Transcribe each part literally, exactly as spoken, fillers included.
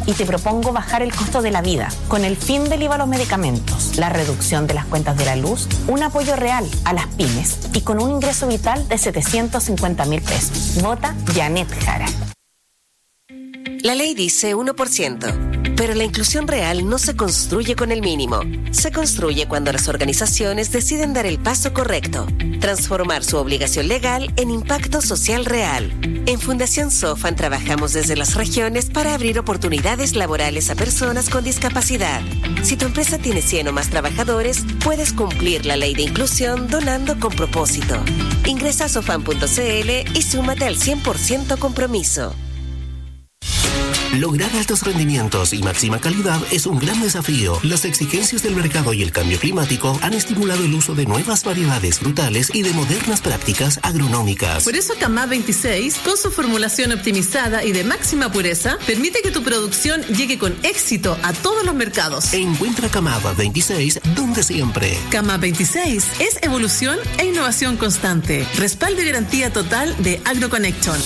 y te propongo bajar el costo de la vida con el fin del I V A a los medicamentos, la reducción de las cuentas de la luz, un apoyo real a las pymes y con un ingreso vital de setecientos cincuenta mil pesos. Vota Janet Jara. La ley dice uno por ciento, pero la inclusión real no se construye con el mínimo. Se construye cuando las organizaciones deciden dar el paso correcto, transformar su obligación legal en impacto social real. En Fundación Sofan trabajamos desde las regiones para abrir oportunidades laborales a personas con discapacidad. Si tu empresa tiene cien o más trabajadores, puedes cumplir la ley de inclusión donando con propósito. Ingresa a sofan punto c l y súmate al cien por ciento compromiso. Lograr altos rendimientos y máxima calidad es un gran desafío. Las exigencias del mercado y el cambio climático han estimulado el uso de nuevas variedades frutales y de modernas prácticas agronómicas. Por eso Camab veintiséis, con su formulación optimizada y de máxima pureza, permite que tu producción llegue con éxito a todos los mercados. Encuentra Camab veintiséis donde siempre. Camab veintiséis es evolución e innovación constante. Respaldo y garantía total de AgroConnection.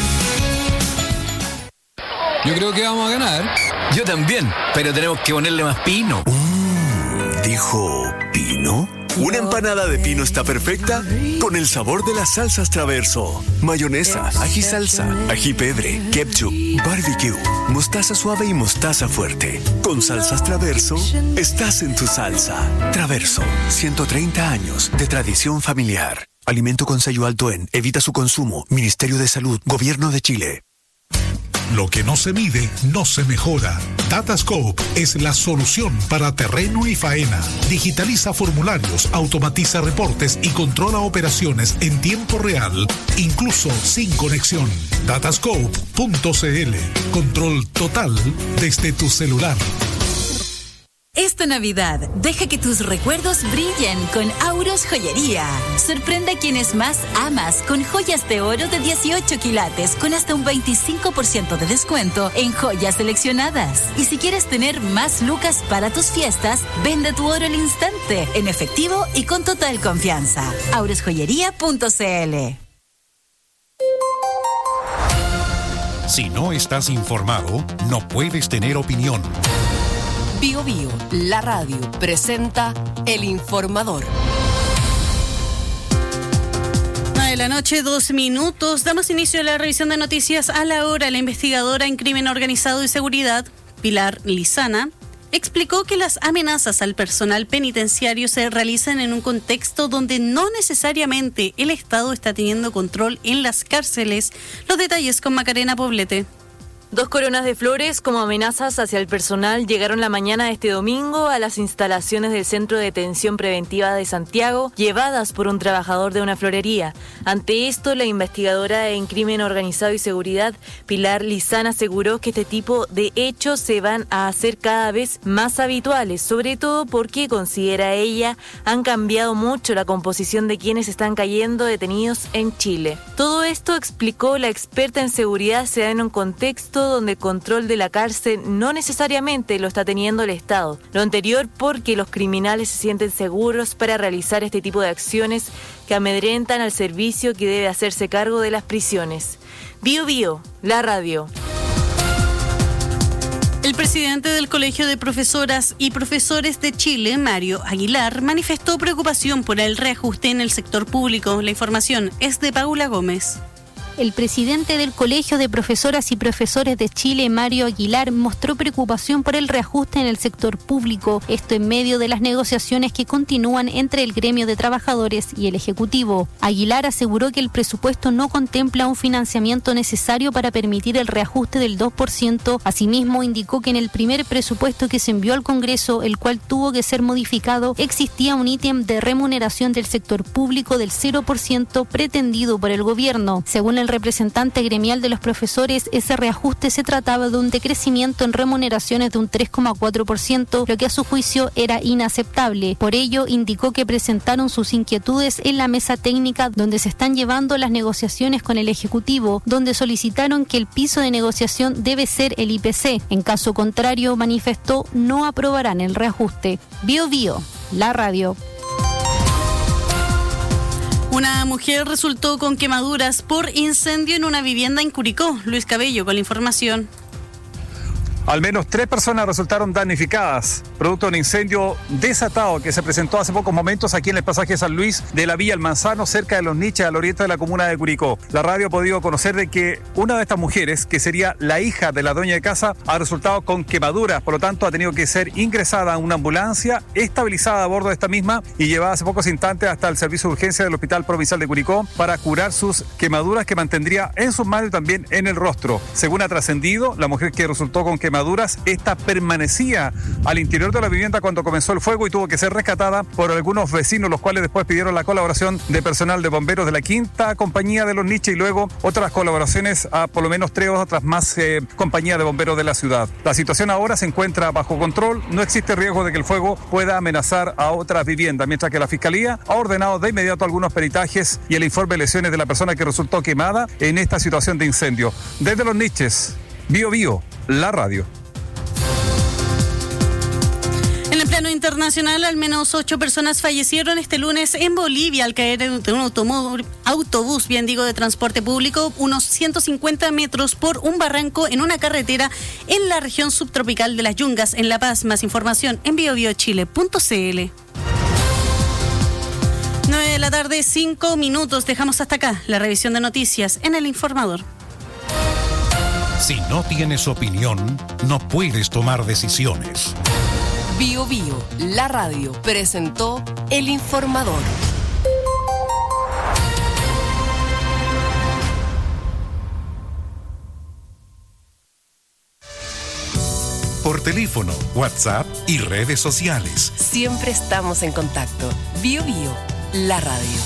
Yo creo que vamos a ganar. Yo también, pero tenemos que ponerle más pino. Mm, ¿Dijo pino? Una empanada de pino está perfecta con el sabor de las salsas Traverso. Mayonesa, ají salsa, ají pebre, ketchup, barbecue, mostaza suave y mostaza fuerte. Con salsas Traverso, estás en tu salsa. Traverso, ciento treinta años de tradición familiar. Alimento con sello alto en Evita su consumo. Ministerio de Salud, Gobierno de Chile. Lo que no se mide, no se mejora. Datascope es la solución para terreno y faena. Digitaliza formularios, automatiza reportes y controla operaciones en tiempo real, incluso sin conexión. datascope punto c l. Control total desde tu celular. Esta Navidad, deja que tus recuerdos brillen con Auros Joyería. Sorprende a quienes más amas con joyas de oro de dieciocho quilates con hasta un veinticinco por ciento de descuento en joyas seleccionadas. Y si quieres tener más lucas para tus fiestas, vende tu oro al instante, en efectivo y con total confianza. auros joyería punto c l. Si no estás informado, no puedes tener opinión. Bio Bio, la radio, presenta El Informador. nueve de la noche, dos minutos. Damos inicio a la revisión de noticias a la hora. La investigadora en crimen organizado y seguridad, Pilar Lizana, explicó que las amenazas al personal penitenciario se realizan en un contexto donde no necesariamente el Estado está teniendo control en las cárceles. Los detalles con Macarena Poblete. Dos coronas de flores como amenazas hacia el personal llegaron la mañana de este domingo a las instalaciones del Centro de Detención Preventiva de Santiago, llevadas por un trabajador de una florería. Ante esto, la investigadora en crimen organizado y seguridad, Pilar Lizana, aseguró que este tipo de hechos se van a hacer cada vez más habituales, sobre todo porque, considera ella, han cambiado mucho la composición de quienes están cayendo detenidos en Chile. Todo esto, explicó la experta en seguridad, se da en un contexto donde el control de la cárcel no necesariamente lo está teniendo el Estado. Lo anterior porque los criminales se sienten seguros para realizar este tipo de acciones que amedrentan al servicio que debe hacerse cargo de las prisiones. Bio Bio, la radio. El presidente del Colegio de Profesoras y Profesores de Chile, Mario Aguilar, manifestó preocupación por el reajuste en el sector público. La información es de Paula Gómez. El presidente del Colegio de Profesoras y Profesores de Chile, Mario Aguilar, mostró preocupación por el reajuste en el sector público, esto en medio de las negociaciones que continúan entre el gremio de trabajadores y el Ejecutivo. Aguilar aseguró que el presupuesto no contempla un financiamiento necesario para permitir el reajuste del dos por ciento. Asimismo, indicó que en el primer presupuesto que se envió al Congreso, el cual tuvo que ser modificado, existía un ítem de remuneración del sector público del cero por ciento pretendido por el gobierno. Según el representante gremial de los profesores, ese reajuste se trataba de un decrecimiento en remuneraciones de un tres coma cuatro por ciento, lo que a su juicio era inaceptable. Por ello, indicó que presentaron sus inquietudes en la mesa técnica donde se están llevando las negociaciones con el Ejecutivo, donde solicitaron que el piso de negociación debe ser el I P C. En caso contrario, manifestó, no aprobarán el reajuste. Bio Bio, la radio. Una mujer resultó con quemaduras por incendio en una vivienda en Curicó. Luis Cabello con la información. Al menos tres personas resultaron damnificadas, producto de un incendio desatado que se presentó hace pocos momentos aquí en el pasaje San Luis de la Villa El Manzano, cerca de Los Niches, al oriente de la comuna de Curicó. La radio ha podido conocer de que una de estas mujeres, que sería la hija de la dueña de casa, ha resultado con quemaduras, por lo tanto ha tenido que ser ingresada a una ambulancia, estabilizada a bordo de esta misma y llevada hace pocos instantes hasta el servicio de urgencia del Hospital Provincial de Curicó para curar sus quemaduras que mantendría en sus manos y también en el rostro. Según ha trascendido, la mujer que resultó con quemaduras, esta permanecía al interior de la vivienda cuando comenzó el fuego y tuvo que ser rescatada por algunos vecinos, los cuales después pidieron la colaboración de personal de bomberos de la quinta compañía de Los Niches y luego otras colaboraciones a por lo menos tres otras más eh, compañías de bomberos de la ciudad. La situación ahora se encuentra bajo control, no existe riesgo de que el fuego pueda amenazar a otras viviendas, mientras que la Fiscalía ha ordenado de inmediato algunos peritajes y el informe de lesiones de la persona que resultó quemada en esta situación de incendio. Desde Los Niches, Bio Bio, la radio. En el plano internacional, al menos ocho personas fallecieron este lunes en Bolivia al caer de un automóvil, autobús, bien digo, de transporte público, unos ciento cincuenta metros por un barranco en una carretera en la región subtropical de las Yungas, en La Paz. Más información en bio bio chile punto c l. nueve de la tarde, cinco minutos. Dejamos hasta acá la revisión de noticias en El Informador. Si no tienes opinión, no puedes tomar decisiones. Bio Bio, la radio, presentó El Informador. Por teléfono, WhatsApp y redes sociales. Siempre estamos en contacto. Bio Bio, la radio.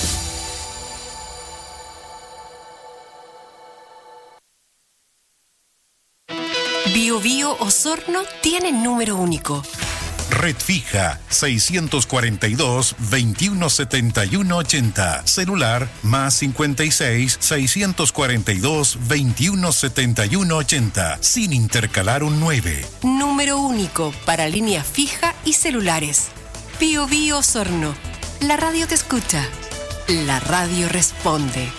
Bio Bio Osorno tiene número único. Red fija seiscientos cuarenta y dos, veintiuno setenta y uno ochenta. Celular más cincuenta y seis, seiscientos cuarenta y dos, veintiuno setenta y uno ochenta. Sin intercalar un nueve. Número único para línea fija y celulares. Bio Bio Osorno. La radio te escucha. La radio responde.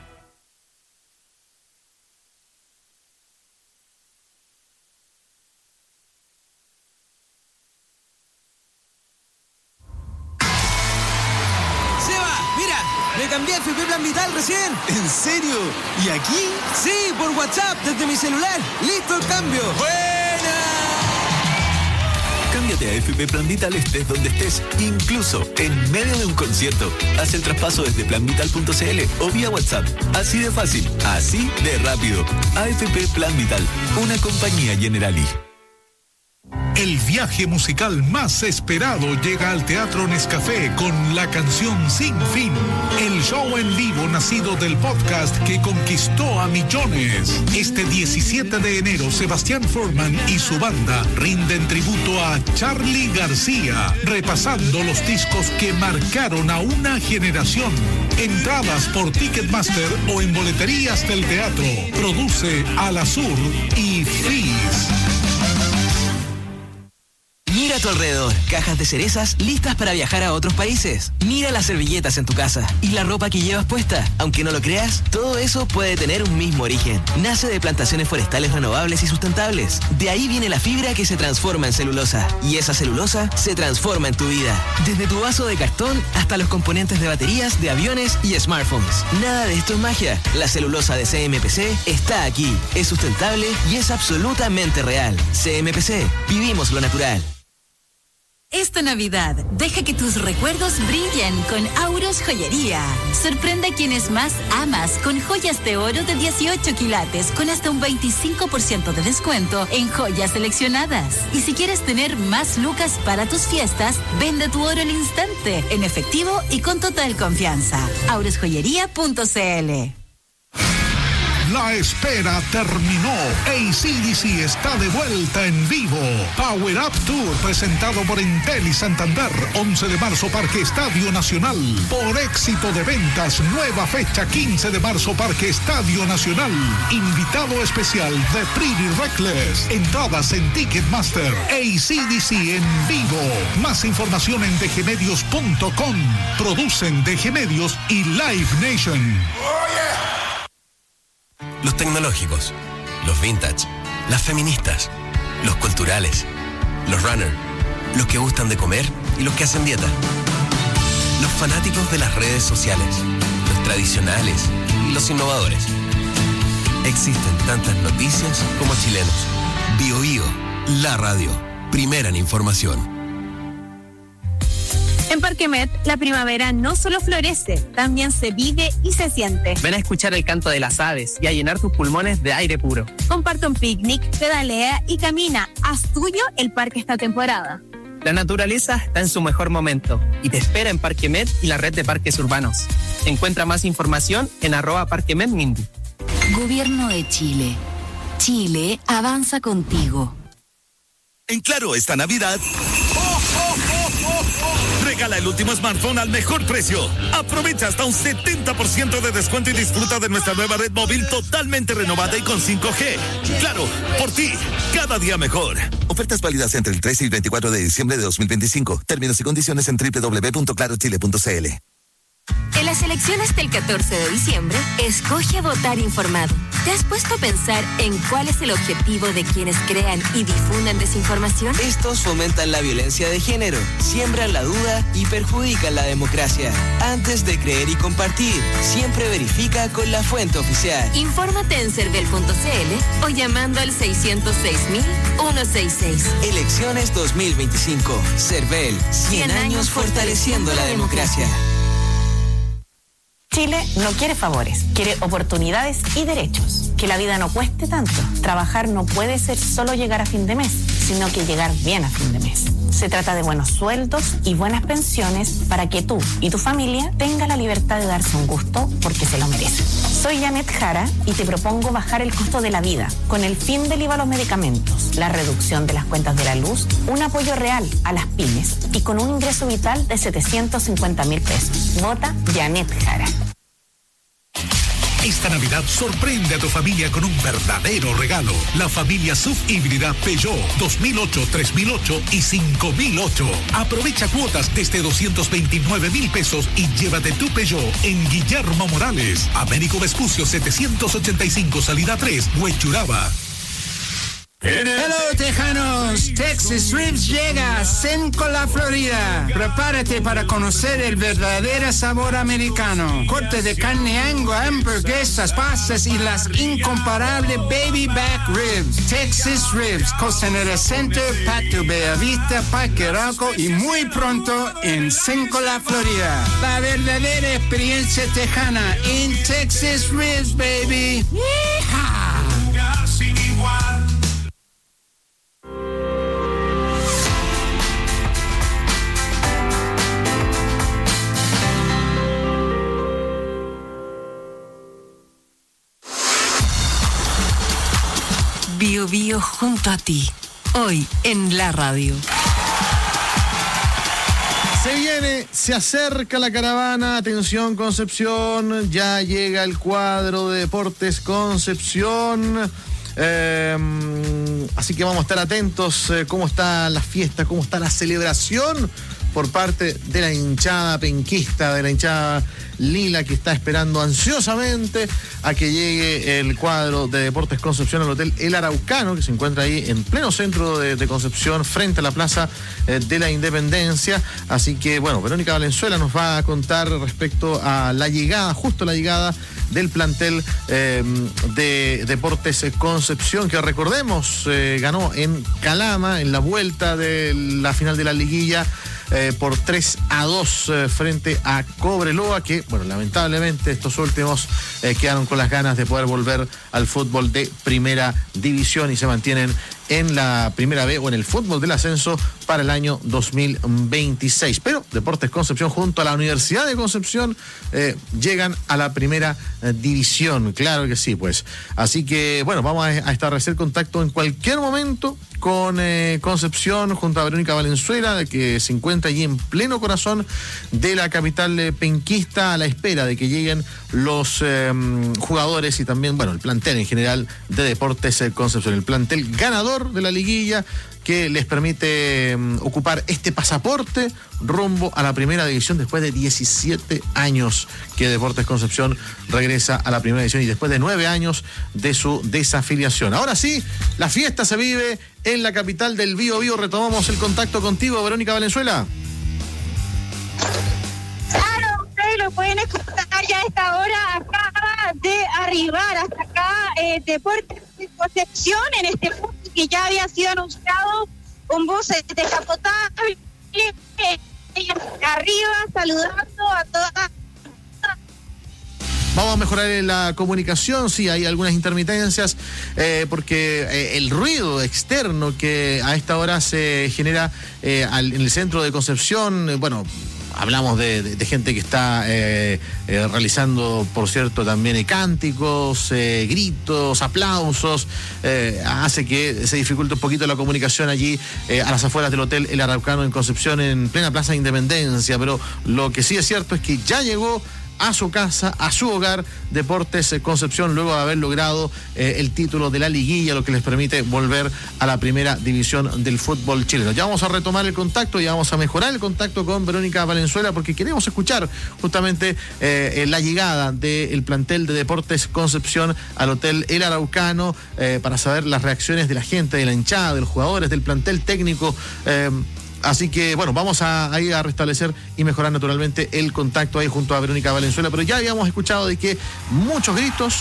Cambié a F P Plan Vital recién. ¿En serio? ¿Y aquí? Sí, por WhatsApp, desde mi celular. ¡Listo el cambio! ¡Buena! Cámbiate a F P Plan Vital estés donde estés, incluso en medio de un concierto. Haz el traspaso desde plan vital punto c l o vía WhatsApp. Así de fácil, así de rápido. A F P Plan Vital, una compañía Generali. El viaje musical más esperado llega al Teatro Nescafé con la canción Sin Fin, el show en vivo nacido del podcast que conquistó a millones. Este diecisiete de enero, Sebastián Forman y su banda rinden tributo a Charly García, repasando los discos que marcaron a una generación. Entradas por Ticketmaster o en boleterías del teatro. Produce Alasur y Fizz. Mira a tu alrededor, cajas de cerezas listas para viajar a otros países. Mira las servilletas en tu casa y la ropa que llevas puesta. Aunque no lo creas, todo eso puede tener un mismo origen. Nace de plantaciones forestales renovables y sustentables. De ahí viene la fibra que se transforma en celulosa. Y esa celulosa se transforma en tu vida. Desde tu vaso de cartón hasta los componentes de baterías, de aviones y smartphones. Nada de esto es magia. La celulosa de C M P C está aquí. Es sustentable y es absolutamente real. C M P C, vivimos lo natural. Esta Navidad, deja que tus recuerdos brillen con Auros Joyería. Sorprende a quienes más amas con joyas de oro de dieciocho quilates con hasta un veinticinco por ciento de descuento en joyas seleccionadas. Y si quieres tener más lucas para tus fiestas, vende tu oro al instante, en efectivo y con total confianza. auros joyería punto c l. La espera terminó. A C D C está de vuelta en vivo. Power Up Tour presentado por Entel y Santander. once de marzo, Parque Estadio Nacional. Por éxito de ventas, nueva fecha quince de marzo, Parque Estadio Nacional. Invitado especial de Pretty Reckless. Entradas en Ticketmaster. A C D C en vivo. Más información en d g medios punto com. Producen D G Medios y Live Nation. Oh, yeah. Los tecnológicos, los vintage, las feministas, los culturales, los runners, los que gustan de comer y los que hacen dieta. Los fanáticos de las redes sociales, los tradicionales y los innovadores. Existen tantas noticias como chilenos. Bio Bio, la radio, primera en información. En Parque Met, la primavera no solo florece, también se vive y se siente. Ven a escuchar el canto de las aves y a llenar tus pulmones de aire puro. Comparte un picnic, pedalea y camina. Haz tuyo el parque esta temporada. La naturaleza está en su mejor momento y te espera en Parque Met y la red de parques urbanos. Encuentra más información en arroba Parque Met Mindy. Gobierno de Chile. Chile avanza contigo. En Claro, esta Navidad, regala el último smartphone al mejor precio. Aprovecha hasta un setenta por ciento de descuento y disfruta de nuestra nueva red móvil totalmente renovada y con cinco G. Claro, por ti, cada día mejor. Ofertas válidas entre el trece y veinticuatro de diciembre de dos mil veinticinco. Términos y condiciones en doble u doble u doble u punto claro chile punto c l. En las elecciones del catorce de diciembre, escoge votar informado. ¿Te has puesto a pensar en cuál es el objetivo de quienes crean y difundan desinformación? Estos fomentan la violencia de género, siembran la duda y perjudican la democracia. Antes de creer y compartir, siempre verifica con la fuente oficial. Infórmate en cervel punto c l o llamando al seiscientos seis mil ciento sesenta y seis. Elecciones dos mil veinticinco. Cervel, cien años fortaleciendo la democracia. Chile no quiere favores, quiere oportunidades y derechos. Que la vida no cueste tanto. Trabajar no puede ser solo llegar a fin de mes, sino que llegar bien a fin de mes. Se trata de buenos sueldos y buenas pensiones para que tú y tu familia tengan la libertad de darse un gusto porque se lo merecen. Soy Janet Jara y te propongo bajar el costo de la vida con el fin del I V A a los medicamentos, la reducción de las cuentas de la luz, un apoyo real a las pymes y con un ingreso vital de setecientos cincuenta mil pesos. Vota Janet Jara. Esta Navidad sorprende a tu familia con un verdadero regalo. La familia S U V híbrida Peugeot dos mil ocho, tres mil ocho y cinco mil ocho. Aprovecha cuotas desde doscientos veintinueve mil pesos y llévate tu Peugeot en Guillermo Morales, Américo Vespucio setecientos ochenta y cinco, salida tres, Huechuraba. Hello, tejanos. Texas Ribs llega a Sencola, Florida. Prepárate para conocer el verdadero sabor americano. Corte de carne angus, hamburguesas, pastas y las incomparables baby back ribs. Texas Ribs, Costanera Center, Patio Bellavista, Parque Arauco y muy pronto en Sencola, Florida. La verdadera experiencia tejana en Texas Ribs, baby. ¡Yeehaw! Bio Bio junto a ti, hoy en la radio. Se viene, se acerca la caravana, atención Concepción, ya llega el cuadro de Deportes Concepción. Eh, así que vamos a estar atentos eh, cómo está la fiesta, cómo está la celebración por parte de la hinchada penquista, de la hinchada lila, que está esperando ansiosamente a que llegue el cuadro de Deportes Concepción al Hotel El Araucano, que se encuentra ahí en pleno centro de, de Concepción, frente a la Plaza eh, de la Independencia. Así que, bueno, Verónica Valenzuela nos va a contar respecto a la llegada, justo la llegada del plantel eh, de Deportes Concepción, que recordemos, eh, ganó en Calama en la vuelta de la final de la liguilla eh, por tres a dos eh, frente a Cobreloa, que, bueno, lamentablemente estos últimos eh, quedaron con las ganas de poder volver al fútbol de primera división y se mantienen en la primera B o en el fútbol del ascenso para el año dos mil veintiséis. Pero Deportes Concepción junto a la Universidad de Concepción eh, llegan a la primera eh, división, claro que sí, pues. Así que, bueno, vamos a, a establecer contacto en cualquier momento con eh, Concepción junto a Verónica Valenzuela, que se encuentra allí en pleno corazón de la capital eh, penquista, a la espera de que lleguen los eh, jugadores y también, bueno, el plantel en general de Deportes eh, Concepción, el plantel ganador ganador de la liguilla que les permite um, ocupar este pasaporte rumbo a la primera división después de diecisiete años que Deportes Concepción regresa a la primera división y después de nueve años de su desafiliación. Ahora sí, la fiesta se vive en la capital del Bío Bío. Retomamos el contacto contigo, Verónica Valenzuela. Claro, ustedes lo pueden escuchar ya a esta hora. Acaba de arribar hasta acá eh, Deportes Concepción en este punto que ya había sido anunciado con voces descapotables arriba, saludando a todas. Vamos a mejorar la comunicación, sí, hay algunas intermitencias, eh, porque eh, el ruido externo que a esta hora se genera eh, al, en el centro de Concepción, eh, bueno, hablamos de, de, de gente que está eh, eh, realizando, por cierto, también eh, cánticos, eh, gritos, aplausos, eh, hace que se dificulte un poquito la comunicación allí eh, a las afueras del Hotel El Araucano en Concepción, en plena Plaza de Independencia, pero lo que sí es cierto es que ya llegó a su casa, a su hogar, Deportes Concepción, luego de haber logrado eh, el título de la liguilla, lo que les permite volver a la primera división del fútbol chileno. Ya vamos a retomar el contacto, ya vamos a mejorar el contacto con Verónica Valenzuela, porque queremos escuchar justamente eh, la llegada del plantel de Deportes Concepción al Hotel El Araucano, eh, para saber las reacciones de la gente, de la hinchada, de los jugadores, del plantel técnico. eh, Así que, bueno, vamos a, a ir a restablecer y mejorar naturalmente el contacto ahí junto a Verónica Valenzuela. Pero ya habíamos escuchado de que muchos gritos,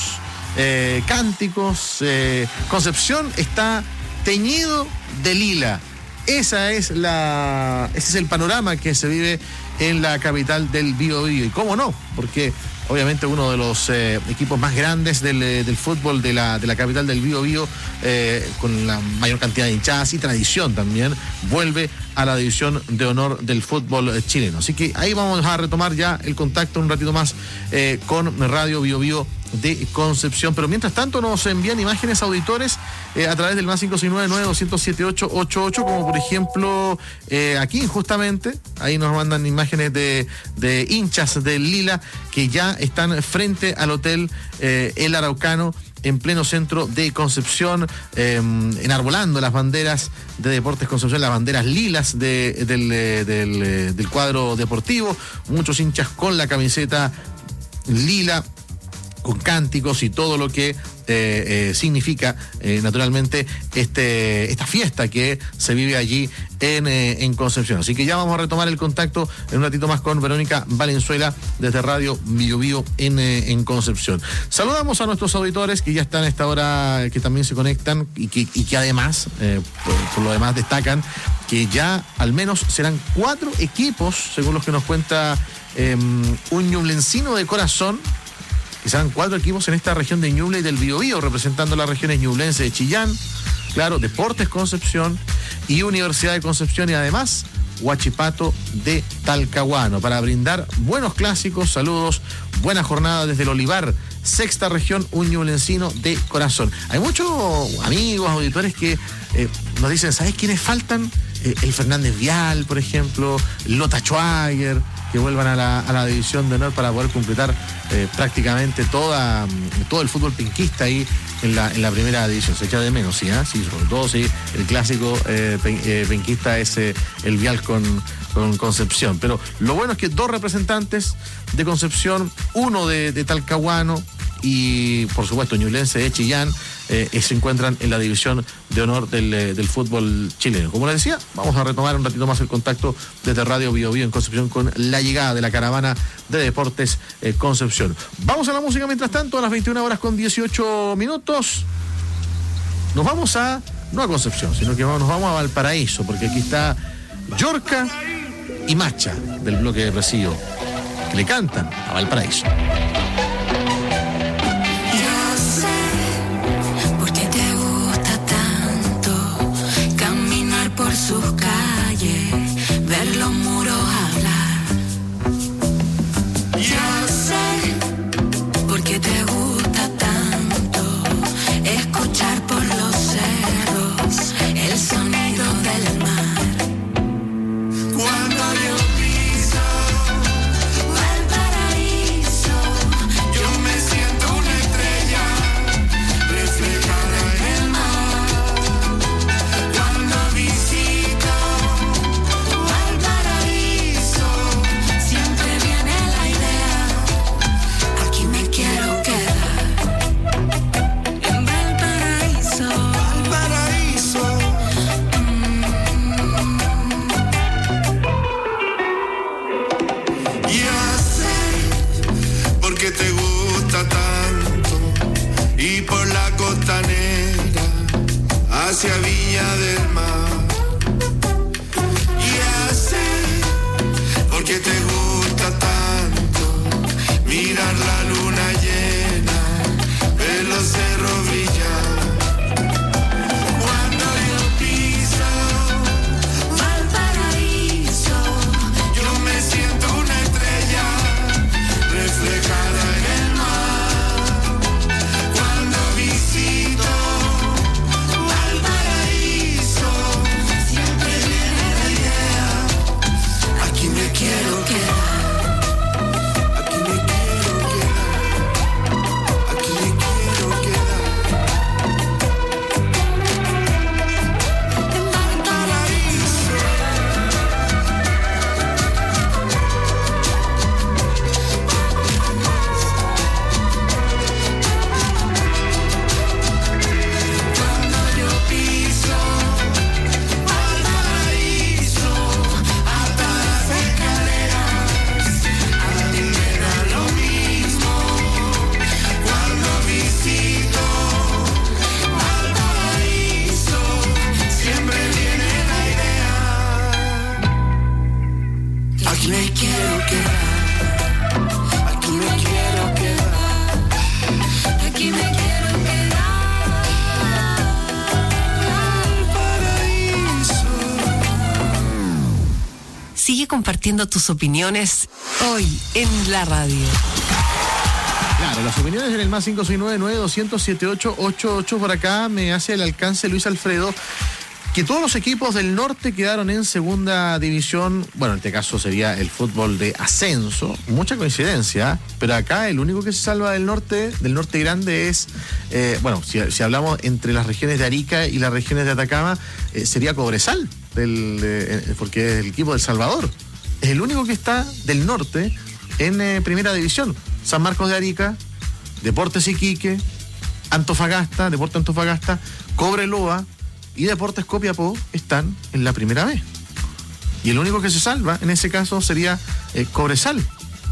eh, cánticos, eh, Concepción está teñido de lila. Esa es la, ese es el panorama que se vive en la capital del Bío Bío. Y cómo no, porque obviamente uno de los eh, equipos más grandes del, del fútbol de la, de la capital del Bío Bío, eh, con la mayor cantidad de hinchadas y tradición también, vuelve a la división de honor del fútbol chileno. Así que ahí vamos a retomar ya el contacto un ratito más eh, con Radio Bío Bío de Concepción. Pero mientras tanto nos envían imágenes auditores eh, a través del más cinco seis nueve nueve dos cero siete ocho ocho ocho, como por ejemplo eh, aquí justamente, ahí nos mandan imágenes de, de hinchas del Lila que ya están frente al Hotel eh, El Araucano en pleno centro de Concepción, eh, enarbolando las banderas de Deportes Concepción, las banderas lilas de, del, del, del cuadro deportivo, muchos hinchas con la camiseta lila, con cánticos y todo lo que eh, eh, significa eh, naturalmente este esta fiesta que se vive allí en, eh, en Concepción. Así que ya vamos a retomar el contacto en un ratito más con Verónica Valenzuela desde Radio Bío Bío en, eh, en Concepción. Saludamos a nuestros auditores que ya están a esta hora, que también se conectan y que, y que además, eh, por, por lo demás, destacan que ya al menos serán cuatro equipos, según los que nos cuenta eh, un ñublencino de corazón, que serán cuatro equipos en esta región de Ñuble y del Bío Bío, representando las regiones ñublense de Chillán, claro, Deportes Concepción y Universidad de Concepción, y además Huachipato de Talcahuano, para brindar buenos clásicos. Saludos, buena jornada desde el Olivar, sexta región, un ñublencino de corazón. Hay muchos amigos, auditores que eh, nos dicen, ¿sabes quiénes faltan? Eh, el Fernández Vial, por ejemplo, Lota Schwager, que vuelvan a la, a la división de honor para poder completar eh, prácticamente toda, todo el fútbol penquista ahí en la, en la primera división. Se echa de menos, sí, ¿eh? Sí, sobre todo sí, el clásico eh, pen, eh, penquista es eh, el Vial con, con Concepción. Pero lo bueno es que dos representantes de Concepción, uno de, de Talcahuano y por supuesto ñublense de Chillán, eh, se encuentran en la división de honor del, eh, del fútbol chileno. Como les decía, vamos a retomar un ratito más el contacto desde Radio Bío Bío en Concepción con la llegada de la caravana de Deportes eh, Concepción. Vamos a la música mientras tanto, a las veintiuna horas con dieciocho minutos. Nos vamos a, no a Concepción, sino que nos vamos a Valparaíso, porque aquí está Yorca y Macha del bloque depresivo, que le cantan a Valparaíso. Por sus calles, ver los muros hablar. Yo sé por qué te gusta tanto escuchar por los cerros el sonido del mar. Cuando yo piso Valparaíso, orilla del mar. Ya sé por qué te gusta tanto mirar la luna llena, ver los cerros brillar. Cuando yo piso Valparaíso, yo me siento una estrella reflejada en el mar. Cuando visito Valparaíso, siempre viene la idea, aquí me quiero quedar. Aquí me quiero quedar. Aquí me quiero quedar. En Valparaíso. Cuando yo piso Valparaíso, hasta las escaleras, a mí me da lo mismo. Cuando visito Valparaíso, siempre viene la idea, aquí me quiero quedar. Aquí me quiero quedar. Aquí me quiero quedar. Valparaíso. Sigue compartiendo tus opiniones hoy en la radio. Claro, las opiniones en el más cinco seis nueve, nueve dos cero cero, siete ocho ocho ocho. Por acá me hace el alcance Luis Alfredo que todos los equipos del norte quedaron en segunda división. Bueno, en este caso sería el fútbol de ascenso. Mucha coincidencia, pero acá el único que se salva del norte, del norte grande es, eh, bueno, si, si hablamos entre las regiones de Arica y las regiones de Atacama, eh, sería Cobresal, del, eh, porque es el equipo del Salvador. Es el único que está del norte en eh, primera división. San Marcos de Arica, Deportes Iquique, Antofagasta, Deportes Antofagasta, Cobreloa y Deportes Copiapó están en la primera B. Y el único que se salva en ese caso sería eh, Cobresal.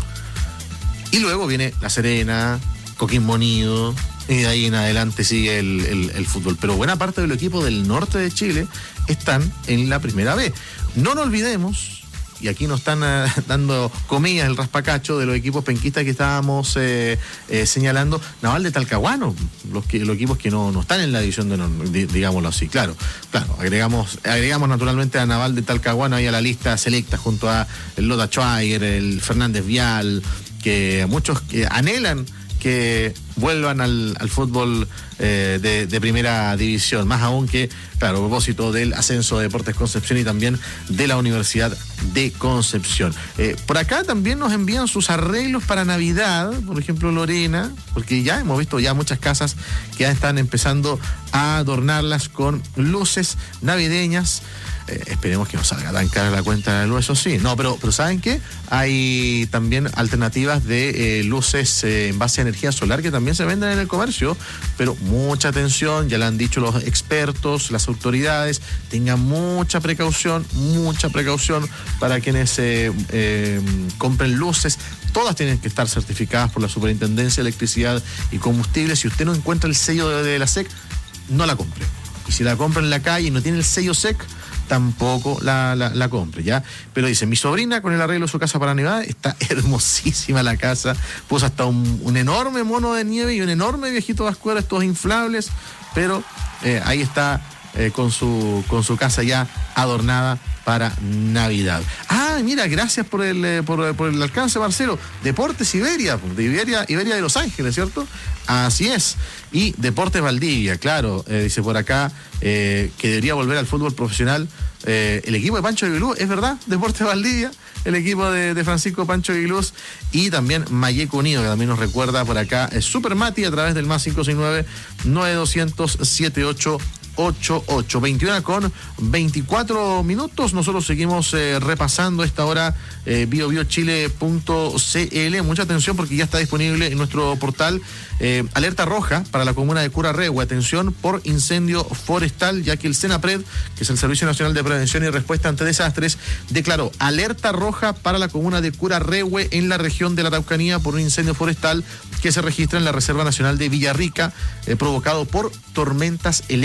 Y luego viene La Serena, Coquimbo Unido, y de ahí en adelante sigue el, el, el fútbol. Pero buena parte del equipo del norte de Chile están en la primera B. No nos olvidemos, y aquí nos están uh, dando comillas el raspacacho de los equipos penquistas que estábamos eh, eh, señalando, Naval de Talcahuano, los, que, los equipos que no, no están en la división de honor, digámoslo así. Claro, claro, agregamos, agregamos naturalmente a Naval de Talcahuano ahí a la lista selecta junto a el Lota Schweiger, el Fernández Vial, que muchos que anhelan que vuelvan al, al fútbol eh, de, de primera división, más aún que, claro, a propósito del ascenso de Deportes Concepción y también de la Universidad de Concepción. Eh, por acá también nos envían sus arreglos para Navidad, por ejemplo Lorena, porque ya hemos visto ya muchas casas que ya están empezando a adornarlas con luces navideñas. Eh, esperemos que no salga tan cara la cuenta de luz, eso sí. No, pero, pero ¿saben qué? Hay también alternativas de eh, luces eh, en base a energía solar que también se venden en el comercio, pero mucha atención, ya lo han dicho los expertos, las autoridades, tengan mucha precaución, mucha precaución para quienes eh, eh, compren luces. Todas tienen que estar certificadas por la Superintendencia de Electricidad y Combustible. Si usted no encuentra el sello de, de la S E C, no la compre. Y si la compra en la calle y no tiene el sello S E C, tampoco la, la, la compre, ¿ya? Pero dice, mi sobrina con el arreglo de su casa para Navidad, está hermosísima la casa, puso hasta un, un enorme mono de nieve y un enorme viejito vascuero, estos inflables, pero eh, ahí está eh, con, su, con su casa ya adornada para Navidad. Ah, mira, gracias por el, eh, por, por el alcance, Marcelo. Deportes Iberia, de Iberia, Iberia de Los Ángeles, ¿cierto? Así es. Y Deportes Valdivia, claro, eh, dice por acá eh, que debería volver al fútbol profesional eh, el equipo de Pancho Aguiluz, es verdad, Deportes Valdivia, el equipo de, de Francisco Pancho Aguiluz, y también Mayeco Unido, que también nos recuerda por acá, es Super Mati a través del más cinco seis nueve, nueve dos cero cero, siete ocho ocho ocho. veintiuno con veinticuatro minutos. Nosotros seguimos eh, repasando esta hora eh, bio bio chile punto c l. Mucha atención porque ya está disponible en nuestro portal eh, alerta roja para la comuna de Curarrehue. Atención por incendio forestal, ya que el SENAPRED, que es el Servicio Nacional de Prevención y Respuesta ante Desastres, declaró alerta roja para la comuna de Curarrehue en la región de la Araucanía por un incendio forestal que se registra en la Reserva Nacional de Villarrica, eh, provocado por tormentas eléctricas.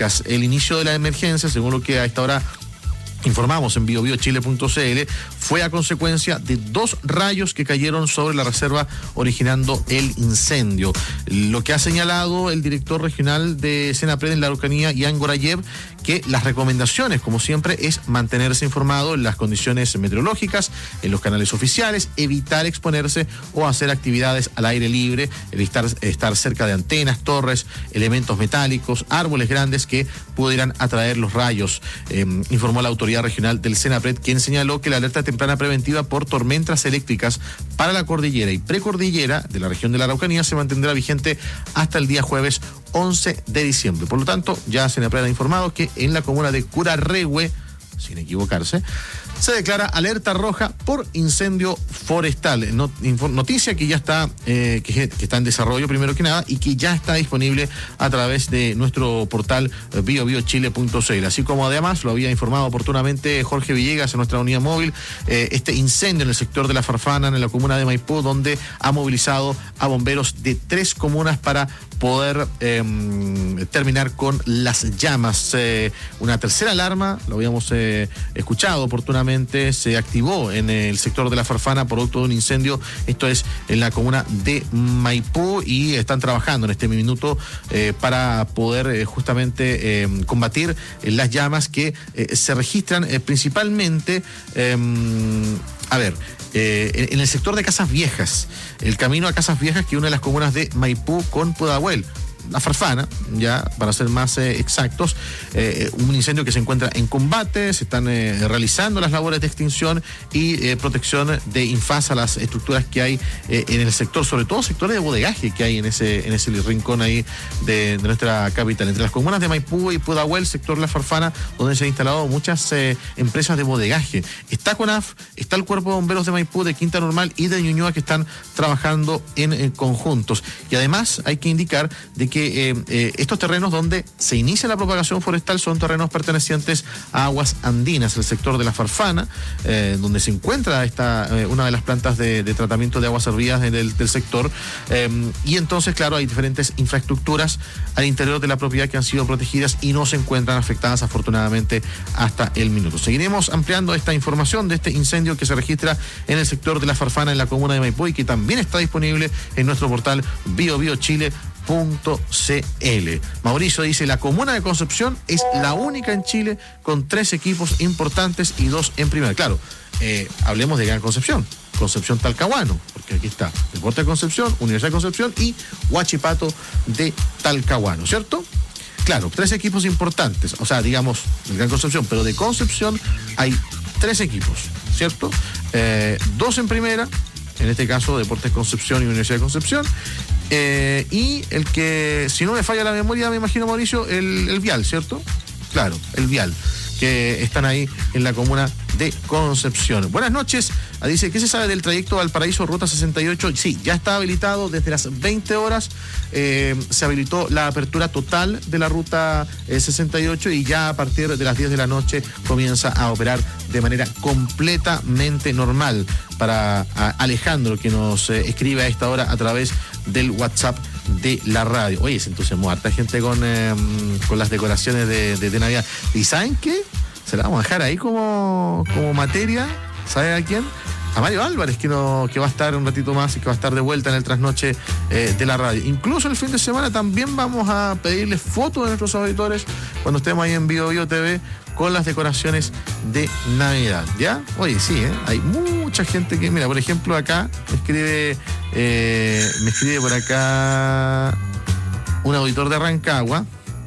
Tras el inicio de la emergencia, según lo que a esta hora informamos en bio bio chile punto c l, fue a consecuencia de dos rayos que cayeron sobre la reserva originando el incendio. Lo que ha señalado el director regional de Senapred en la Araucanía, Ian Gorayev, que las recomendaciones, como siempre, es mantenerse informado en las condiciones meteorológicas, en los canales oficiales, evitar exponerse o hacer actividades al aire libre, evitar estar cerca de antenas, torres, elementos metálicos, árboles grandes que pudieran atraer los rayos, eh, informó la autoridad regional del Senapred, quien señaló que la alerta temprana preventiva por tormentas eléctricas para la cordillera y precordillera de la región de la Araucanía se mantendrá vigente hasta el día jueves once de diciembre. Por lo tanto, ya Senapred ha informado que en la comuna de Curarrehue, sin equivocarse, se declara alerta roja por incendio forestal. Not, noticia que ya está, eh, que, que está en desarrollo primero que nada y que ya está disponible a través de nuestro portal eh, bio bio chile punto c l. Así como además lo había informado oportunamente Jorge Villegas en nuestra unidad móvil, eh, este incendio en el sector de La Farfana, en la comuna de Maipú, donde ha movilizado a bomberos de tres comunas para poder eh, terminar con las llamas. Eh, una tercera alarma, lo habíamos eh, escuchado oportunamente, se activó en el sector de La Farfana producto de un incendio, esto es en la comuna de Maipú, y están trabajando en este minuto eh, para poder eh, justamente eh, combatir eh, las llamas que eh, se registran eh, principalmente, eh, a ver, Eh, en el sector de Casas Viejas, el camino a Casas Viejas que une las comunas de Maipú con Pudahuel, La Farfana, ya para ser más eh, exactos, eh, un incendio que se encuentra en combate, se están eh, realizando las labores de extinción y eh, protección de infasa a las estructuras que hay eh, en el sector, sobre todo sectores de bodegaje que hay en ese, en ese rincón ahí de, de nuestra capital. Entre las comunas de Maipú y Pudahuel, sector La Farfana, donde se han instalado muchas eh, empresas de bodegaje. Está CONAF, está el Cuerpo de Bomberos de Maipú, de Quinta Normal y de Ñuñoa, que están trabajando en, en conjuntos. Y además hay que indicar de que Eh, eh, estos terrenos donde se inicia la propagación forestal son terrenos pertenecientes a aguas andinas, el sector de La Farfana, eh, donde se encuentra esta, eh, una de las plantas de, de tratamiento de aguas hervidas del, del sector, eh, y entonces, claro, hay diferentes infraestructuras al interior de la propiedad que han sido protegidas y no se encuentran afectadas afortunadamente hasta el minuto. Seguiremos ampliando esta información de este incendio que se registra en el sector de La Farfana, en la comuna de Maipú, y que también está disponible en nuestro portal bio bio chile punto c l. Mauricio dice: la comuna de Concepción es la única en Chile con tres equipos importantes y dos en primera. Claro, eh, hablemos de Gran Concepción, Concepción Talcahuano, porque aquí está Deportes de Concepción, Universidad de Concepción y Huachipato de Talcahuano, ¿cierto? Claro, tres equipos importantes, o sea, digamos, el Gran Concepción, pero de Concepción hay tres equipos, ¿cierto? Eh, dos en primera, en este caso Deportes Concepción y Universidad de Concepción. Eh, y el que, si no me falla la memoria, me imagino, Mauricio, el, el Vial, ¿cierto? Claro, el Vial, que están ahí en la comuna de Concepción. Buenas noches. Dice: ¿qué se sabe del trayecto Valparaíso Ruta sesenta y ocho? Sí, ya está habilitado desde las veinte horas. Eh, se habilitó la apertura total de la ruta eh, sesenta y ocho, y ya a partir de las diez de la noche comienza a operar de manera completamente normal. Para a Alejandro, que nos eh, escribe a esta hora a través del WhatsApp de la radio. Oye, se entusiasmó harta gente con, eh, con las decoraciones de, de, de Navidad. ¿Y saben qué? Se la vamos a dejar ahí como, como materia. ¿Saben a quién? A Mario Álvarez, que, no, que va a estar un ratito más y que va a estar de vuelta en el trasnoche eh, de la radio. Incluso el fin de semana también vamos a pedirles fotos de nuestros auditores cuando estemos ahí en Bio Bio T V con las decoraciones de Navidad, ¿ya? Oye, sí, ¿eh? Hay mucha gente que, mira, por ejemplo, acá me escribe, eh, me escribe por acá un auditor de Rancagua,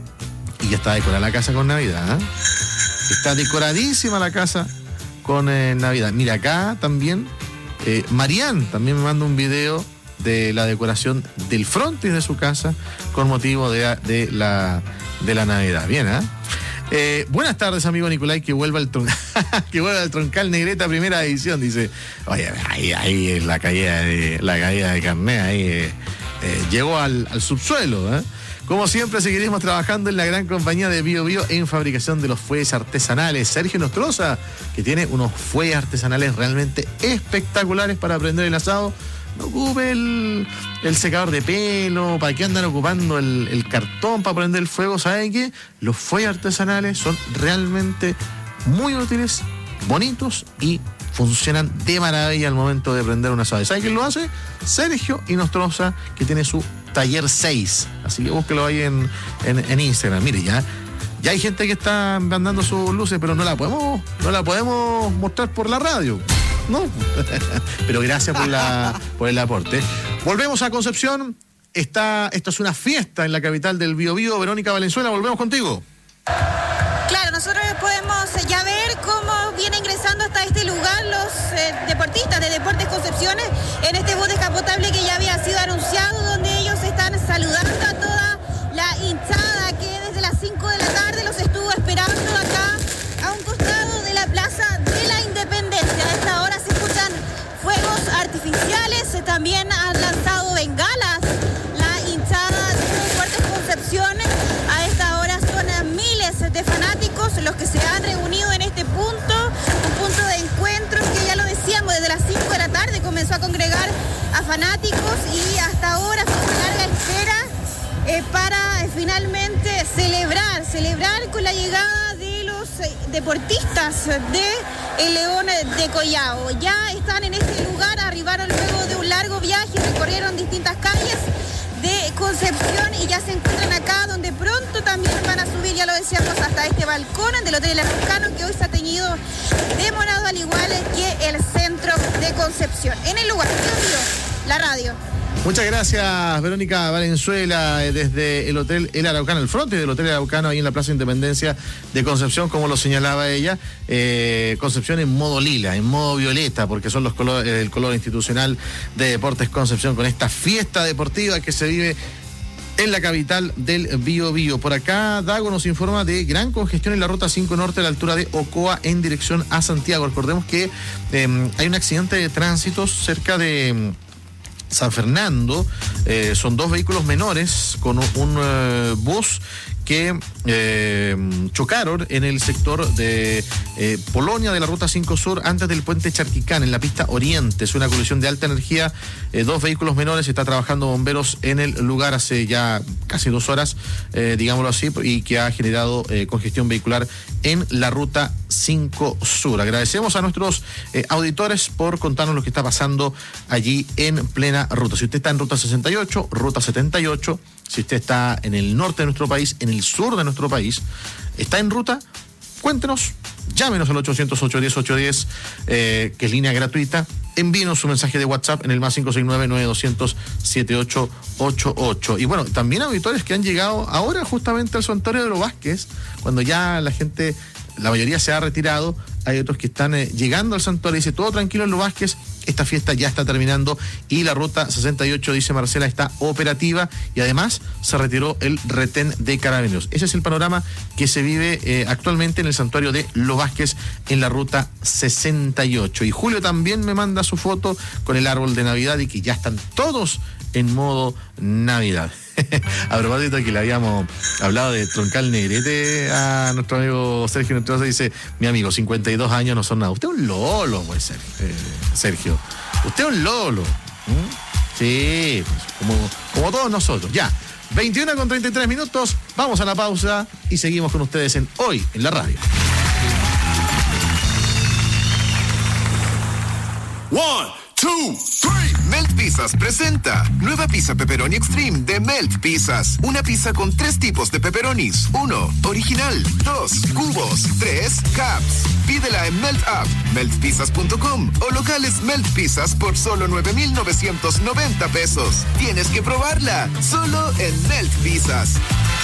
y ya está decorada la casa con Navidad, ¿eh? Está decoradísima la casa con eh, Navidad. Mira, acá también eh, Marian también me manda un video de la decoración del frontis de su casa con motivo de, de, la, de la Navidad. Bien, ¿eh? Eh, buenas tardes, amigo Nicolai, que vuelva al tron... que vuelva al Troncal Negreta primera edición, dice. Oye, ahí, ahí es la caída de la caída de carné, ahí eh, eh, llegó al, al subsuelo, ¿eh? Como siempre, seguiremos trabajando en la gran compañía de Bio Bio en fabricación de los fuelles artesanales. Sergio Nostroza, que tiene unos fuelles artesanales realmente espectaculares para prender el asado. no ocupe el, el secador de pelo, ¿para qué andan ocupando el, el cartón para prender el fuego? ¿Saben qué? Los fuegos artesanales son realmente muy útiles, bonitos y funcionan de maravilla al momento de prender una asado. ¿Sabe quién lo hace? Sergio Inostroza, que tiene su taller seis. Así que búsquelo ahí en, en, en Instagram. Mire, ya, ya hay gente que está mandando sus luces, pero no la podemos, no la podemos mostrar por la radio. No. Pero gracias por, la, por el aporte. Volvemos a Concepción. Está, esto es una fiesta en la capital del Biobío. Verónica Valenzuela, volvemos contigo. Claro, nosotros podemos ya ver cómo viene ingresando hasta este lugar los eh, deportistas de Deportes Concepción en este bus descapotable que ya había sido anunciado, donde ellos están saludando a toda la hinchada que desde las cinco de la tarde los estuvo esperando acá a un costado de la Plaza de la Independencia. A esta hora se escuchan fuegos artificiales, eh, también han lanzado bengalas la hinchada de Deportes Concepción. A esta hora son eh, miles de fanáticos los que se han reunido en este punto, un punto de encuentro que ya lo decíamos, desde las cinco de la tarde comenzó a congregar a fanáticos y hasta ahora fue una larga espera eh, para eh, finalmente celebrar, celebrar con la llegada de los eh, deportistas de el León de Collao. Ya están en este lugar, arribaron luego de un largo viaje, recorrieron distintas calles de Concepción y ya se encuentran acá, donde pronto también van a subir, ya lo decíamos, hasta este balcón del Hotel El Araucano, que hoy se ha teñido de morado, al igual que el centro de Concepción. En el lugar, la radio. Muchas gracias, Verónica Valenzuela, desde el Hotel El Araucano, el fronte del Hotel El Araucano, ahí en la Plaza Independencia de Concepción, como lo señalaba ella. Eh, Concepción en modo lila, en modo violeta, porque son los colores, el color institucional de Deportes Concepción, con esta fiesta deportiva que se vive en la capital del Biobío. Por acá, Dago nos informa de gran congestión en la ruta cinco Norte a la altura de Ocoa en dirección a Santiago. Recordemos que eh, hay un accidente de tránsito cerca de San Fernando. Eh, son dos vehículos menores con un, un uh, bus que eh, chocaron en el sector de eh, Polonia de la Ruta cinco Sur, antes del puente Charquicán, en la pista Oriente. Es una colisión de alta energía, eh, dos vehículos menores, está trabajando bomberos en el lugar hace ya casi dos horas, eh, digámoslo así, y que ha generado eh, congestión vehicular en la Ruta cinco Sur. Agradecemos a nuestros eh, auditores por contarnos lo que está pasando allí en plena ruta. Si usted está en Ruta sesenta y ocho, Ruta setenta y ocho, si usted está en el norte de nuestro país, en el sur de nuestro país, está en ruta, cuéntenos, llámenos al ochocientos, ochocientos diez, ochocientos diez, eh, que es línea gratuita. Envíenos su mensaje de WhatsApp en el más cinco seis nueve, nueve dos cero cero, siete ocho ocho ocho. Y bueno, también auditores que han llegado ahora justamente al santuario de los Vázquez, cuando ya la gente, la mayoría se ha retirado. Hay otros que están eh, llegando al santuario. Dice, todo tranquilo en los Vázquez, esta fiesta ya está terminando y la Ruta sesenta y ocho, dice Marcela, está operativa, y además se retiró el retén de carabineros. Ese es el panorama que se vive eh, actualmente en el santuario de Los Vázquez en la Ruta sesenta y ocho. Y Julio también me manda su foto con el árbol de Navidad y que ya están todos en modo Navidad. A propósito que le habíamos hablado de Troncal Negrete a nuestro amigo Sergio Nestroza, dice, mi amigo, cincuenta y dos años no son nada. Usted es un lolo, pues, Sergio. Usted es un lolo. ¿Mm? Sí, pues, como, como todos nosotros. Ya, veintiuno con treinta y tres minutos, vamos a la pausa y seguimos con ustedes en Hoy en la Radio. One, two, three. Melt Pizzas presenta nueva pizza pepperoni extreme de Melt Pizzas. Una pizza con tres tipos de pepperonis. Uno, original. Dos, cubos. Tres, cups. Pídela en Melt App, melt pizzas punto com o locales Melt Pizzas por solo nueve mil novecientos noventa pesos. Tienes que probarla, solo en Melt Pizzas.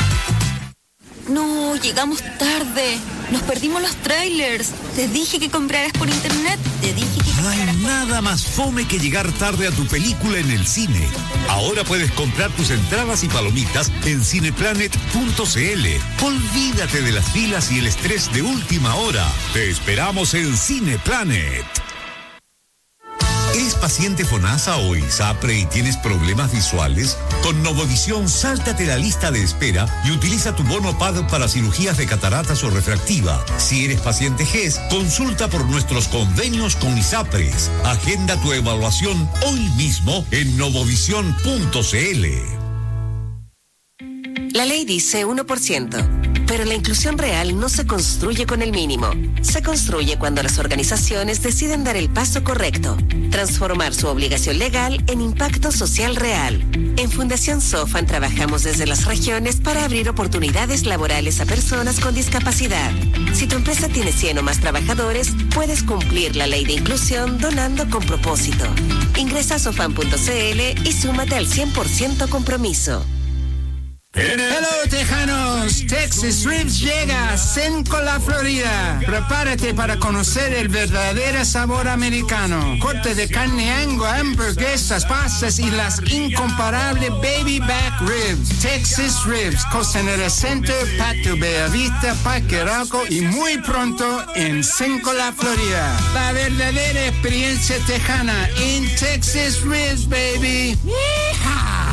No, llegamos tarde. Nos perdimos los trailers. Te dije que compraras por internet. Te dije que... No hay nada más fome que llegar tarde a tu película en el cine. Ahora puedes comprar tus entradas y palomitas en cineplanet punto c l. Olvídate de las filas y el estrés de última hora. Te esperamos en Cineplanet. ¿Eres paciente FONASA o ISAPRE y tienes problemas visuales? Con Novovisión, sáltate la lista de espera y utiliza tu bono P A D para cirugías de cataratas o refractiva. Si eres paciente G E S, consulta por nuestros convenios con ISAPRES. Agenda tu evaluación hoy mismo en novovisión punto c l. La ley dice uno por ciento, pero la inclusión real no se construye con el mínimo. Se construye cuando las organizaciones deciden dar el paso correcto, transformar su obligación legal en impacto social real. En Fundación SOFAN trabajamos desde las regiones para abrir oportunidades laborales a personas con discapacidad. Si tu empresa tiene cien o más trabajadores, puedes cumplir la ley de inclusión donando con propósito. Ingresa a sofan punto c l y súmate al cien por ciento compromiso. Hello, tejanos. Texas Ribs llega a Sencola, Florida. Prepárate para conocer el verdadero sabor americano. Corte de carne Angus, hamburguesas, pastas y las incomparables baby back ribs. Texas Ribs, Costanera Center, Patio Bellavista, Parque Arauco y muy pronto en Sencola, Florida. La verdadera experiencia tejana en Texas Ribs, baby. ¡Yeehaw!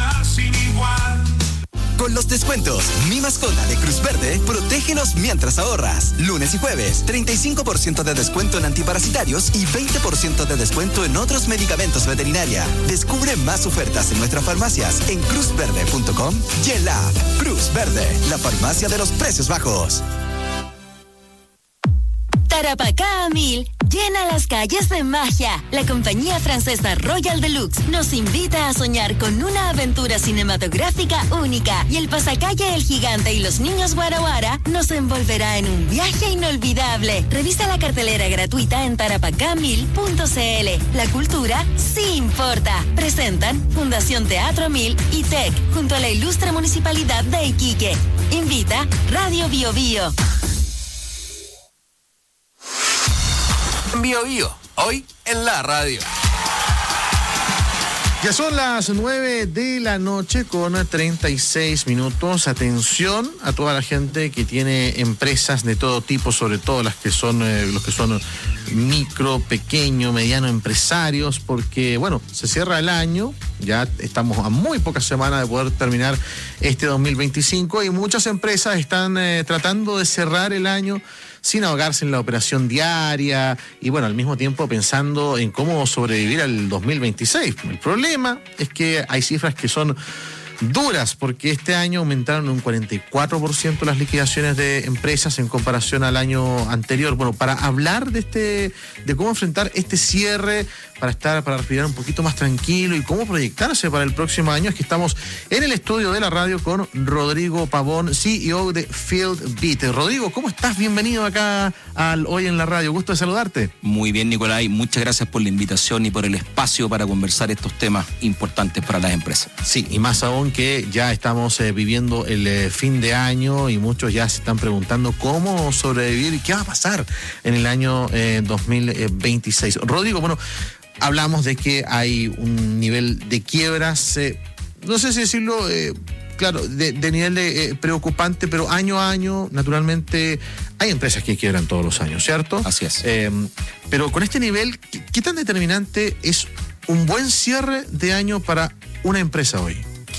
Con los descuentos, mi mascota de Cruz Verde, protégenos mientras ahorras. Lunes y jueves, treinta y cinco por ciento de descuento en antiparasitarios y veinte por ciento de descuento en otros medicamentos veterinaria. Descubre más ofertas en nuestras farmacias en cruz verde punto com y en la app Cruz Verde, la farmacia de los precios bajos. Tarapacá a mil llena las calles de magia. La compañía francesa Royal Deluxe nos invita a soñar con una aventura cinematográfica única y el pasacalle El Gigante y los niños Guara Guara nos envolverá en un viaje inolvidable. Revisa la cartelera gratuita en tarapacá mil punto c l. La cultura sí importa. Presentan Fundación Teatro Mil y T E C junto a la ilustre Municipalidad de Iquique. Invita Radio Bio Bio. Bio Bio, hoy en la radio. Ya son las nueve de la noche con treinta y seis minutos. Atención a toda la gente que tiene empresas de todo tipo, sobre todo las que son eh, los que son micro, pequeño, mediano empresarios, porque bueno, se cierra el año, ya estamos a muy pocas semanas de poder terminar este dos mil veinticinco y muchas empresas están eh, tratando de cerrar el año sin ahogarse en la operación diaria y bueno, al mismo tiempo pensando en cómo sobrevivir al dos mil veintiséis. El problema es que hay cifras que son duras, porque este año aumentaron un cuarenta y cuatro por ciento las liquidaciones de empresas en comparación al año anterior. Bueno, para hablar de este, de cómo enfrentar este cierre, para estar, para respirar un poquito más tranquilo y cómo proyectarse para el próximo año, es que estamos en el estudio de la radio con Rodrigo Pavón, C E O de Field Beat. Rodrigo, ¿cómo estás? Bienvenido acá al Hoy en la Radio. Gusto de saludarte. Muy bien, Nicolai. Muchas gracias por la invitación y por el espacio para conversar estos temas importantes para las empresas. Sí, y más aún que ya estamos eh, viviendo el eh, fin de año y muchos ya se están preguntando cómo sobrevivir y qué va a pasar en el año eh, dos mil veintiséis. Rodrigo, bueno, hablamos de que hay un nivel de quiebras, eh, no sé si decirlo, eh, claro, de, de nivel de, eh, preocupante, pero año a año, naturalmente, hay empresas que quiebran todos los años, ¿cierto? Así es. Eh, pero con este nivel, ¿qué, ¿qué tan determinante es un buen cierre de año para una empresa hoy?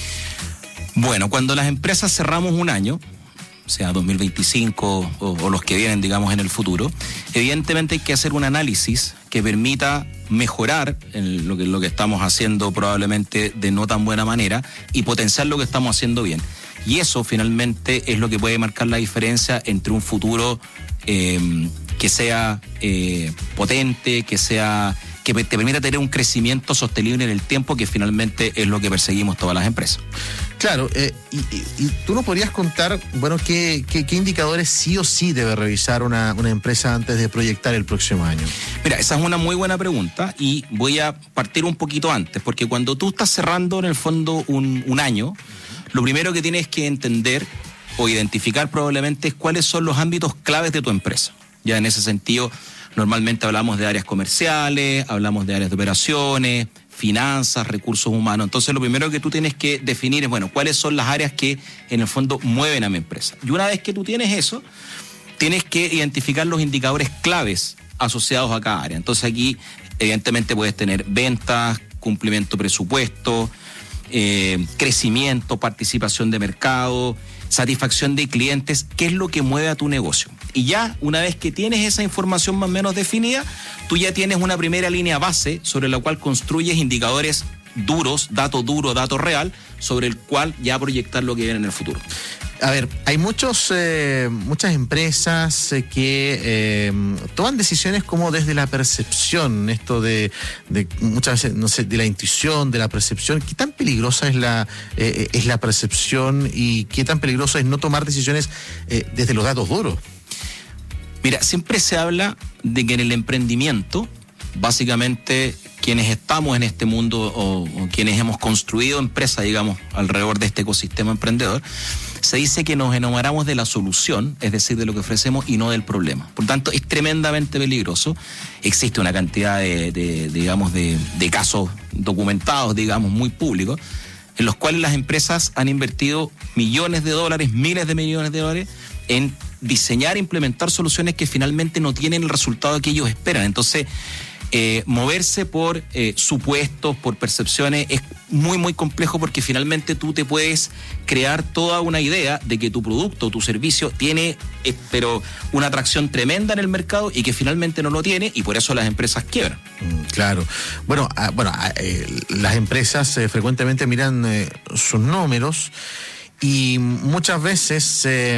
Bueno, cuando las empresas cerramos un año, sea dos mil veinticinco o, o los que vienen, digamos, en el futuro, evidentemente hay que hacer un análisis que permita mejorar en lo que, lo que estamos haciendo probablemente de no tan buena manera y potenciar lo que estamos haciendo bien. Y eso finalmente es lo que puede marcar la diferencia entre un futuro eh, que sea eh, potente, que sea que te permita tener un crecimiento sostenible en el tiempo, que finalmente es lo que perseguimos todas las empresas. Claro, eh, y, y, y tú nos podrías contar, bueno, qué, qué, qué indicadores sí o sí debe revisar una, una empresa antes de proyectar el próximo año. Mira, esa es una muy buena pregunta y voy a partir un poquito antes, porque cuando tú estás cerrando en el fondo un, un año, lo primero que tienes que entender o identificar probablemente es cuáles son los ámbitos claves de tu empresa. Ya en ese sentido, normalmente hablamos de áreas comerciales, hablamos de áreas de operaciones, finanzas, recursos humanos. Entonces, lo primero que tú tienes que definir es, bueno, cuáles son las áreas que en el fondo mueven a mi empresa. Y una vez que tú tienes eso, tienes que identificar los indicadores claves asociados a cada área. Entonces, aquí Evidentemente puedes tener ventas, cumplimiento de presupuesto, eh, crecimiento, participación de mercado, satisfacción de clientes, qué es lo que mueve a tu negocio. Y ya una vez que tienes esa información más o menos definida, tú ya tienes una primera línea base sobre la cual construyes indicadores duros, dato duro, dato real, sobre el cual ya proyectar lo que viene en el futuro. A ver, hay muchos, eh, muchas empresas eh, que eh, toman decisiones como desde la percepción, esto de, de muchas veces, no sé, de la intuición, de la percepción. ¿Qué tan peligrosa es la, eh, es la percepción y qué tan peligroso es no tomar decisiones eh, desde los datos duros? Mira, siempre se habla de que en el emprendimiento, básicamente quienes estamos en este mundo o, o quienes hemos construido empresas, digamos, alrededor de este ecosistema emprendedor, se dice que nos enamoramos de la solución, es decir, de lo que ofrecemos y no del problema. Por tanto, es tremendamente peligroso. Existe una cantidad de, de digamos, de, de casos documentados, digamos, muy públicos, en los cuales las empresas han invertido millones de dólares, miles de millones de dólares en diseñar e implementar soluciones que finalmente no tienen el resultado que ellos esperan. Entonces, Eh, moverse por eh, supuestos, por percepciones, es muy, muy complejo porque finalmente tú te puedes crear toda una idea de que tu producto o tu servicio tiene, eh, pero una atracción tremenda en el mercado y que finalmente no lo tiene y por eso las empresas quiebran. Mm, claro. Bueno, ah, bueno ah, eh, las empresas eh, frecuentemente miran eh, sus números y muchas veces eh,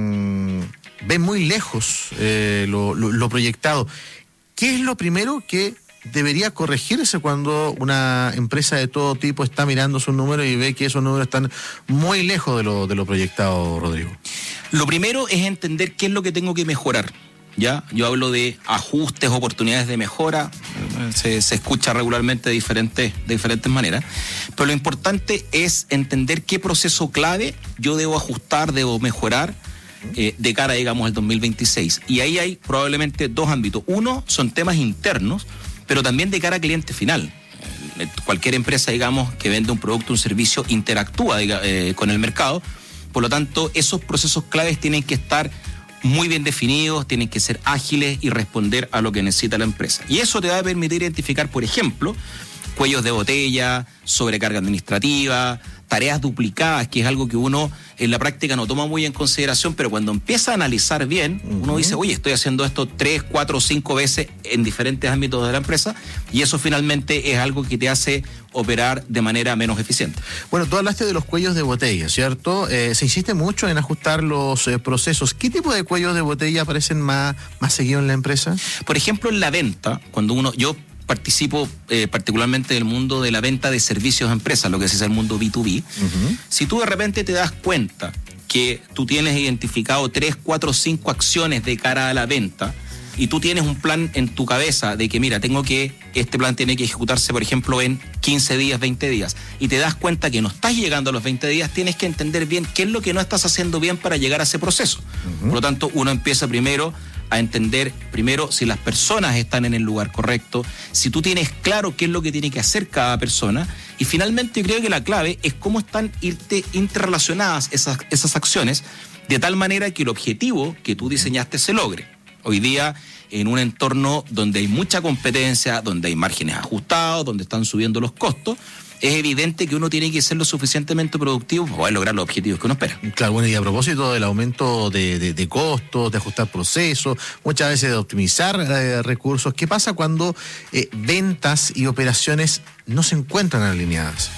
ven muy lejos eh, lo, lo, lo proyectado. ¿Qué es lo primero que debería corregirse cuando una empresa de todo tipo está mirando sus números y ve que esos números están muy lejos de lo, de lo proyectado, Rodrigo? Lo primero es entender qué es lo que tengo que mejorar. ¿Ya? Yo hablo de ajustes, oportunidades de mejora, se, se escucha regularmente de diferentes, de diferentes maneras, pero lo importante es entender qué proceso clave yo debo ajustar, debo mejorar, Eh, de cara, digamos, al dos mil veintiséis. Y ahí hay probablemente dos ámbitos. Uno, son temas internos, pero también de cara al cliente final. Eh, cualquier empresa, digamos, que vende un producto, un servicio, interactúa diga, eh, con el mercado. Por lo tanto, esos procesos claves tienen que estar muy bien definidos, tienen que ser ágiles y responder a lo que necesita la empresa. Y eso te va a permitir identificar, por ejemplo, cuellos de botella, sobrecarga administrativa, tareas duplicadas, que es algo que uno en la práctica no toma muy en consideración, pero cuando empieza a analizar bien, uh-huh. uno dice, oye, estoy haciendo esto tres, cuatro, cinco veces en diferentes ámbitos de la empresa, y eso finalmente es algo que te hace operar de manera menos eficiente. Bueno, tú hablaste de los cuellos de botella, ¿cierto? Eh, se insiste mucho en ajustar los eh, procesos. ¿Qué tipo de cuellos de botella aparecen más, más seguido en la empresa? Por ejemplo, en la venta, cuando uno, yo participo eh, particularmente del mundo de la venta de servicios a empresas, lo que es el mundo B dos B. Uh-huh. Si tú de repente te das cuenta que tú tienes identificado tres, cuatro, cinco acciones de cara a la venta y tú tienes un plan en tu cabeza de que, mira, tengo que, este plan tiene que ejecutarse, por ejemplo, en quince días, veinte días, y te das cuenta que no estás llegando a los veinte días, tienes que entender bien qué es lo que no estás haciendo bien para llegar a ese proceso. Uh-huh. Por lo tanto, uno empieza primero a entender primero si las personas están en el lugar correcto, si tú tienes claro qué es lo que tiene que hacer cada persona, y finalmente yo creo que la clave es cómo están irte interrelacionadas esas, esas acciones de tal manera que el objetivo que tú diseñaste se logre. Hoy día, en un entorno donde hay mucha competencia, donde hay márgenes ajustados, donde están subiendo los costos, es evidente que uno tiene que ser lo suficientemente productivo para poder lograr los objetivos que uno espera. Claro, bueno, y a propósito del aumento de, de, de costos, de ajustar procesos, muchas veces de optimizar eh, recursos, ¿qué pasa cuando eh, ventas y operaciones no se encuentran alineadas?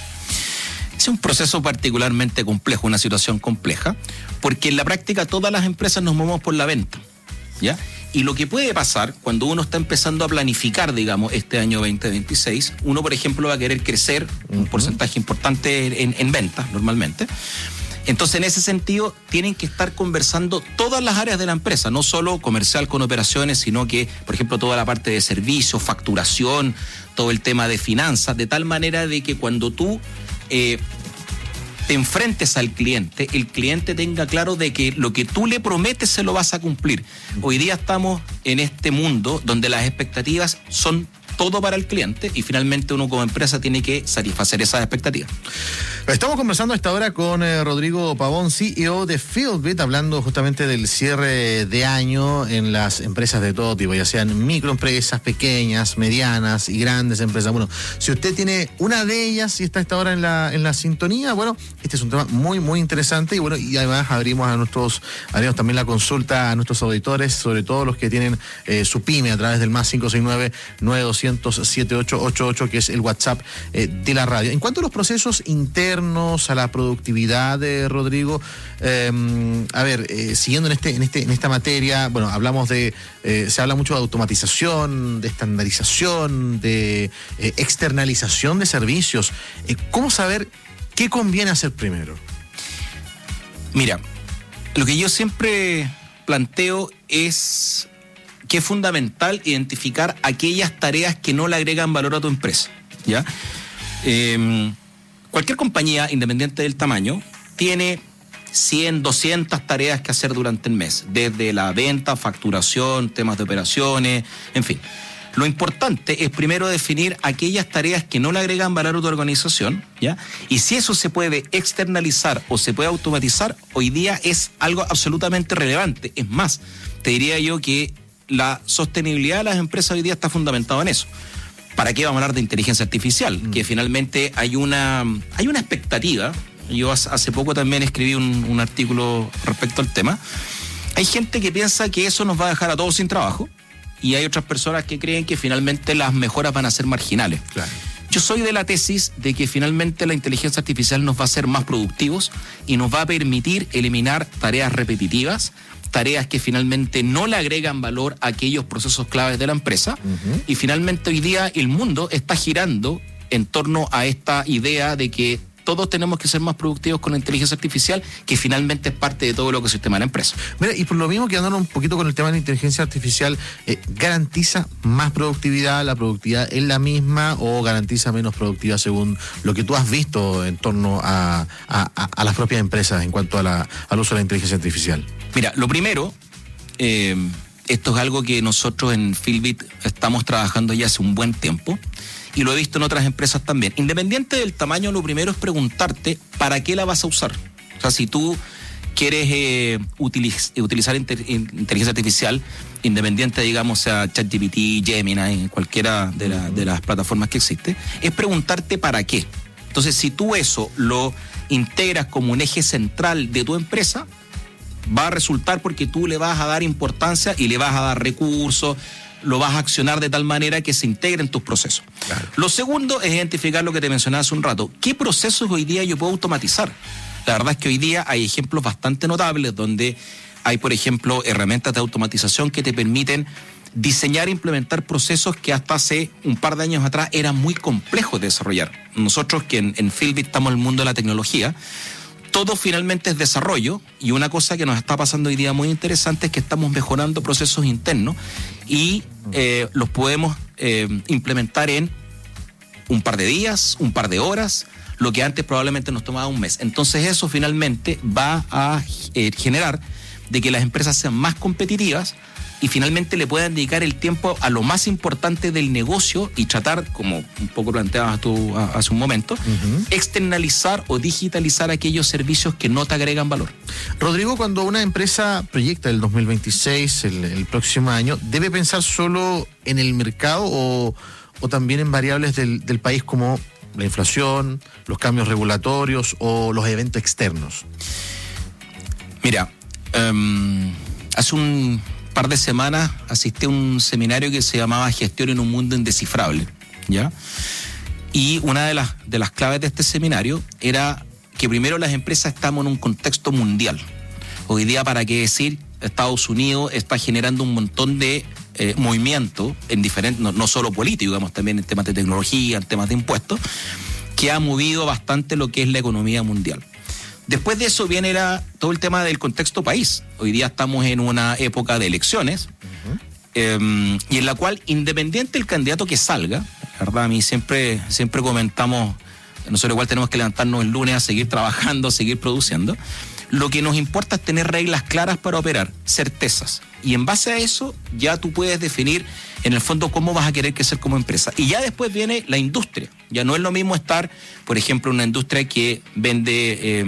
Es un proceso particularmente complejo, una situación compleja, porque en la práctica todas las empresas nos movemos por la venta, ¿ya? Y lo que puede pasar cuando uno está empezando a planificar, digamos, este año veinte veintiséis, uno, por ejemplo, va a querer crecer un uh-huh. porcentaje importante en, en ventas, normalmente. Entonces, en ese sentido, tienen que estar conversando todas las áreas de la empresa, no solo comercial con operaciones, sino que, por ejemplo, toda la parte de servicios, facturación, todo el tema de finanzas, de tal manera de que cuando tú eh, te enfrentes al cliente, el cliente tenga claro de que lo que tú le prometes se lo vas a cumplir. Hoy día estamos en este mundo donde las expectativas son todo para el cliente y finalmente uno como empresa tiene que satisfacer esas expectativas. Estamos conversando a esta hora con eh, Rodrigo Pavón, C E O de Fieldbit, hablando justamente del cierre de año en las empresas de todo tipo, ya sean microempresas, pequeñas, medianas y grandes empresas. Bueno, si usted tiene una de ellas y está a esta hora en la, en la sintonía, bueno, este es un tema muy, muy interesante y bueno, y además abrimos a nuestros, abrimos también la consulta a nuestros auditores, sobre todo los que tienen eh, su pyme a través del más cinco seis nueve, nueve dos cero cero, siete ocho ocho ocho, que es el WhatsApp eh, de la radio. En cuanto a los procesos internos, a la productividad de Rodrigo, eh, a ver, eh, siguiendo en este, en este, en esta materia, bueno, hablamos de, eh, se habla mucho de automatización, de estandarización, de eh, externalización de servicios. Eh, ¿Cómo saber qué conviene hacer primero? Mira, lo que yo siempre planteo es que es fundamental identificar aquellas tareas que no le agregan valor a tu empresa, ¿ya? Eh, Cualquier compañía, independiente del tamaño, tiene cien, doscientas tareas que hacer durante el mes, desde la venta, facturación, temas de operaciones, en fin. Lo importante es primero definir aquellas tareas que no le agregan valor a tu organización, ¿ya? Y si eso se puede externalizar o se puede automatizar, hoy día es algo absolutamente relevante. Es más, te diría yo que la sostenibilidad de las empresas hoy día está fundamentada en eso. ¿Para qué vamos a hablar de inteligencia artificial? Mm. Que finalmente hay una, hay una expectativa. Yo hace poco también escribí un, un artículo respecto al tema. Hay gente que piensa que eso nos va a dejar a todos sin trabajo y hay otras personas que creen que finalmente las mejoras van a ser marginales. Claro. Yo soy de la tesis de que finalmente la inteligencia artificial nos va a hacer más productivos y nos va a permitir eliminar tareas repetitivas, tareas que finalmente no le agregan valor a aquellos procesos claves de la empresa. Uh-huh. Y finalmente hoy día el mundo está girando en torno a esta idea de que todos tenemos que ser más productivos con la inteligencia artificial, que finalmente es parte de todo lo que es el sistema de la empresa. Mira, y por lo mismo, quedándonos un poquito con el tema de la inteligencia artificial, eh, ¿garantiza más productividad? ¿La productividad es la misma o garantiza menos productividad según lo que tú has visto en torno a, a, a las propias empresas en cuanto a la, al uso de la inteligencia artificial? Mira, lo primero, eh, esto es algo que nosotros en Fieldbit estamos trabajando ya hace un buen tiempo y lo he visto en otras empresas también. Independiente del tamaño, lo primero es preguntarte para qué la vas a usar. O sea, si tú quieres eh, utiliz- utilizar inter- inteligencia artificial, independiente, digamos, sea ChatGPT, Gemini, cualquiera de, la, de las plataformas que existe, es preguntarte para qué. Entonces, si tú eso lo integras como un eje central de tu empresa, va a resultar porque tú le vas a dar importancia y le vas a dar recursos, lo vas a accionar de tal manera que se integre en tus procesos. Claro. Lo segundo es identificar lo que te mencionaba hace un rato. ¿Qué procesos hoy día yo puedo automatizar? La verdad es que hoy día hay ejemplos bastante notables donde hay, por ejemplo, herramientas de automatización que te permiten diseñar e implementar procesos que hasta hace un par de años atrás eran muy complejos de desarrollar. Nosotros que en, en Fieldbit estamos en el mundo de la tecnología, todo finalmente es desarrollo y una cosa que nos está pasando hoy día muy interesante es que estamos mejorando procesos internos y eh, los podemos eh, implementar en un par de días, un par de horas, lo que antes probablemente nos tomaba un mes. Entonces eso finalmente va a eh, generar de que las empresas sean más competitivas y finalmente le puedan dedicar el tiempo a lo más importante del negocio y tratar, como un poco planteabas tú hace un momento, uh-huh. externalizar o digitalizar aquellos servicios que no te agregan valor. Rodrigo, cuando una empresa proyecta el dos mil veintiséis, el, el próximo año, ¿debe pensar solo en el mercado o, o también en variables del, del país como la inflación, los cambios regulatorios o los eventos externos? Mira, um, hace un par de semanas asistí a un seminario que se llamaba Gestión en un mundo indescifrable, ¿ya? Y una de las, de las claves de este seminario era que primero las empresas estamos en un contexto mundial. Hoy día, para qué decir, Estados Unidos está generando un montón de eh, movimiento en diferentes, no, no solo político, digamos, también en temas de tecnología, en temas de impuestos, que ha movido bastante lo que es la economía mundial. Después de eso viene la, todo el tema del contexto país. Hoy día estamos en una época de elecciones, uh-huh. eh, y en la cual, independiente del candidato que salga, la verdad, a mí siempre, siempre comentamos, nosotros igual tenemos que levantarnos el lunes a seguir trabajando, a seguir produciendo, Lo que nos importa es tener reglas claras para operar, certezas. Y en base a eso ya tú puedes definir en el fondo cómo vas a querer crecer como empresa. Y ya después viene la industria. Ya no es lo mismo estar, por ejemplo, en una industria que vende, eh,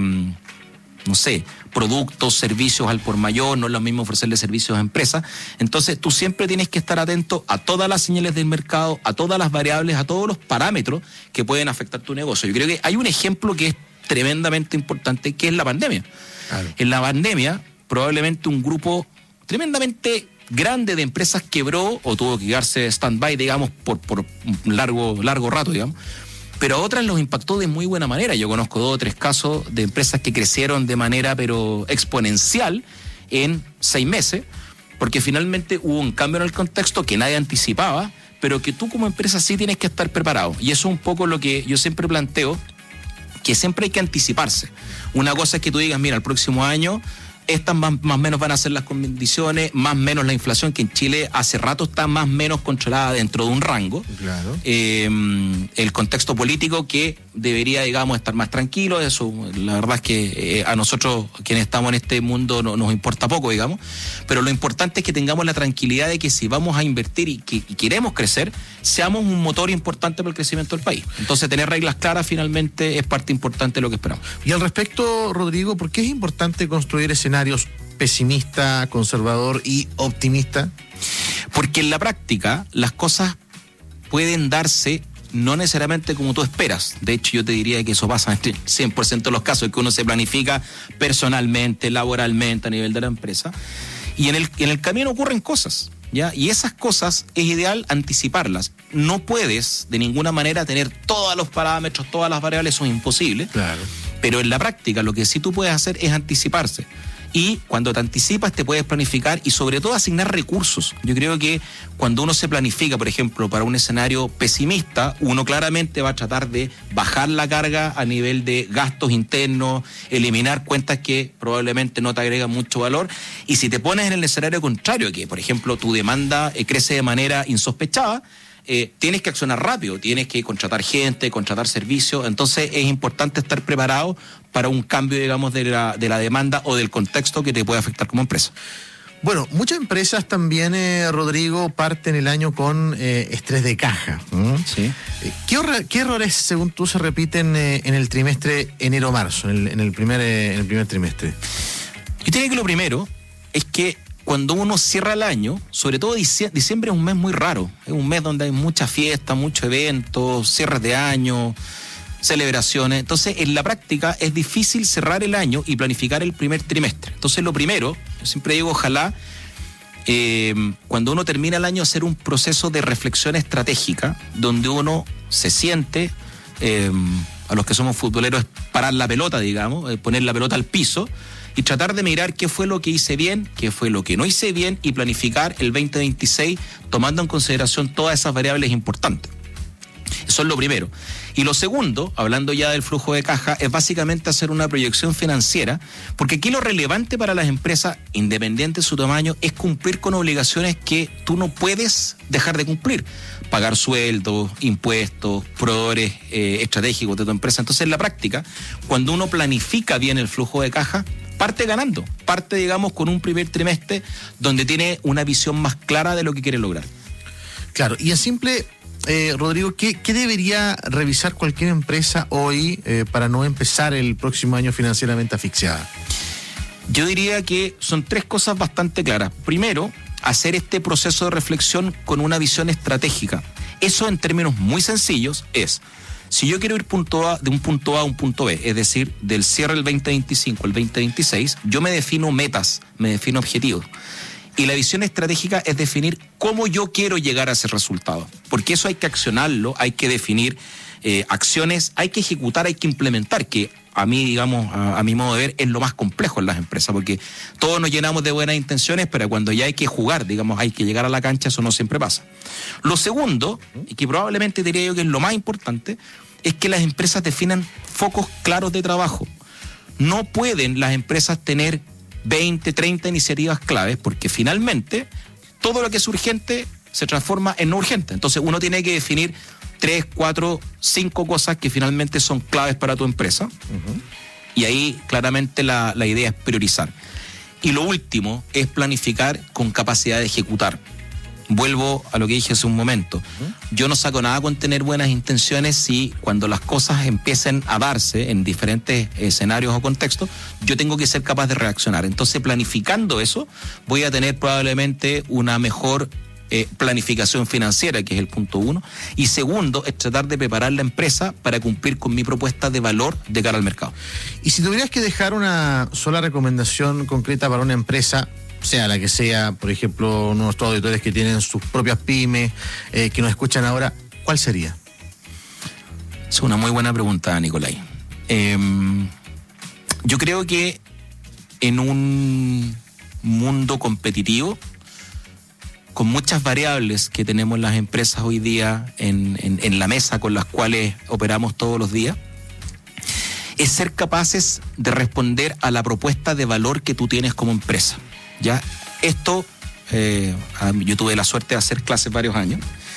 no sé, productos, servicios al por mayor, no es lo mismo ofrecerle servicios a empresas. Entonces tú siempre tienes que estar atento a todas las señales del mercado, a todas las variables, a todos los parámetros que pueden afectar tu negocio. Yo creo que hay un ejemplo que es tremendamente importante, que es la pandemia. Claro. En la pandemia, probablemente un grupo tremendamente grande de empresas quebró o tuvo que quedarse stand-by, digamos, por, por un largo, largo rato, digamos. Pero a otras los impactó de muy buena manera. Yo conozco dos o tres casos de empresas que crecieron de manera pero exponencial en seis meses, porque finalmente hubo un cambio en el contexto que nadie anticipaba, pero que tú como empresa sí tienes que estar preparado. Y eso es un poco lo que yo siempre planteo, que siempre hay que anticiparse. Una cosa es que tú digas, mira, el próximo año estas más o menos van a ser las condiciones, más o menos la inflación, que en Chile hace rato está más o menos controlada dentro de un rango. Claro. Eh, el contexto político que debería, digamos, estar más tranquilo, eso la verdad es que eh, a nosotros quienes estamos en este mundo no, nos importa poco, digamos, pero lo importante es que tengamos la tranquilidad de que si vamos a invertir y, que, y queremos crecer, seamos un motor importante para el crecimiento del país. Entonces tener reglas claras finalmente es parte importante de lo que esperamos. Y al respecto, Rodrigo, ¿por qué es importante construir escenarios pesimista, conservador y optimista? Porque en la práctica las cosas pueden darse no necesariamente como tú esperas. De hecho, yo te diría que eso pasa en el cien por ciento de los casos, que uno se planifica personalmente, laboralmente, a nivel de la empresa, y en el, en el camino ocurren cosas, ¿ya? Y esas cosas es ideal anticiparlas. No puedes de ninguna manera tener todos los parámetros, todas las variables, eso es imposible. Claro. Pero en la práctica lo que sí tú puedes hacer es anticiparse. Y cuando te anticipas te puedes planificar y sobre todo asignar recursos. Yo creo que cuando uno se planifica, por ejemplo, para un escenario pesimista, uno claramente va a tratar de bajar la carga a nivel de gastos internos, eliminar cuentas que probablemente no te agregan mucho valor. Y si te pones en el escenario contrario, que por ejemplo tu demanda eh, crece de manera insospechada, Eh, tienes que accionar rápido, tienes que contratar gente, contratar servicios, entonces es importante estar preparado para un cambio, digamos, de la, de la demanda o del contexto que te puede afectar como empresa. Bueno, muchas empresas también, eh, Rodrigo, parten el año con eh, estrés de caja. ¿Mm? Sí. Eh, ¿qué, horror, ¿Qué errores, según tú, se repiten eh, en el trimestre enero-marzo, en el, en el primer, eh, en el primer trimestre? Yo diría que lo primero es que cuando uno cierra el año, sobre todo diciembre, diciembre es un mes muy raro, es un mes donde hay mucha fiesta, muchos eventos, cierres de año, celebraciones. Entonces, en la práctica es difícil cerrar el año y planificar el primer trimestre. Entonces, lo primero, yo siempre digo, ojalá, eh, cuando uno termina el año, hacer un proceso de reflexión estratégica, donde uno se siente, eh, a los que somos futboleros, es parar la pelota, digamos, eh, poner la pelota al piso, y tratar de mirar qué fue lo que hice bien, qué fue lo que no hice bien y planificar el veinte veintiséis tomando en consideración todas esas variables importantes. Eso es lo primero. Y lo segundo, hablando ya del flujo de caja, es básicamente hacer una proyección financiera, porque aquí lo relevante para las empresas, independiente de su tamaño, es cumplir con obligaciones que tú no puedes dejar de cumplir. Pagar sueldos, impuestos, proveedores eh, estratégicos de tu empresa. Entonces, en la práctica, cuando uno planifica bien el flujo de caja, parte ganando, parte, digamos, con un primer trimestre donde tiene una visión más clara de lo que quiere lograr. Claro, y en simple, eh, Rodrigo, ¿qué, ¿qué debería revisar cualquier empresa hoy eh, para no empezar el próximo año financieramente asfixiada? Yo diría que son tres cosas bastante claras. Primero, hacer este proceso de reflexión con una visión estratégica. Eso, en términos muy sencillos, es: si yo quiero ir punto A, de un punto A a un punto B, es decir, del cierre del veinte veinticinco al veinte veintiséis, yo me defino metas, me defino objetivos. Y la visión estratégica es definir cómo yo quiero llegar a ese resultado. Porque eso hay que accionarlo, hay que definir eh, acciones, hay que ejecutar, hay que implementar, que a mí, digamos, a, a mi modo de ver, es lo más complejo en las empresas, porque todos nos llenamos de buenas intenciones, pero cuando ya hay que jugar, digamos, hay que llegar a la cancha, eso no siempre pasa. Lo segundo, y que probablemente diría yo que es lo más importante, es que las empresas definan focos claros de trabajo. No pueden las empresas tener veinte, treinta iniciativas claves, porque finalmente todo lo que es urgente se transforma en no urgente. Entonces uno tiene que definir tres, cuatro, cinco cosas que finalmente son claves para tu empresa. Uh-huh. Y ahí claramente la, la idea es priorizar. Y lo último es planificar con capacidad de ejecutar. Vuelvo a lo que dije hace un momento. Yo no saco nada con tener buenas intenciones si cuando las cosas empiecen a darse en diferentes escenarios o contextos, yo tengo que ser capaz de reaccionar. Entonces, planificando eso, voy a tener probablemente una mejor eh, planificación financiera, que es el punto uno. Y segundo, es tratar de preparar la empresa para cumplir con mi propuesta de valor de cara al mercado. Y si tuvieras que dejar una sola recomendación concreta para una empresa, sea la que sea, por ejemplo, nuestros auditores que tienen sus propias pymes, eh, que nos escuchan ahora, ¿cuál sería? Es una muy buena pregunta, Nicolai. Eh, yo creo que en un mundo competitivo, con muchas variables que tenemos las empresas hoy día en, en, en la mesa con las cuales operamos todos los días, es ser capaces de responder a la propuesta de valor que tú tienes como empresa. Ya, esto, eh, yo tuve la suerte de hacer clases varios años.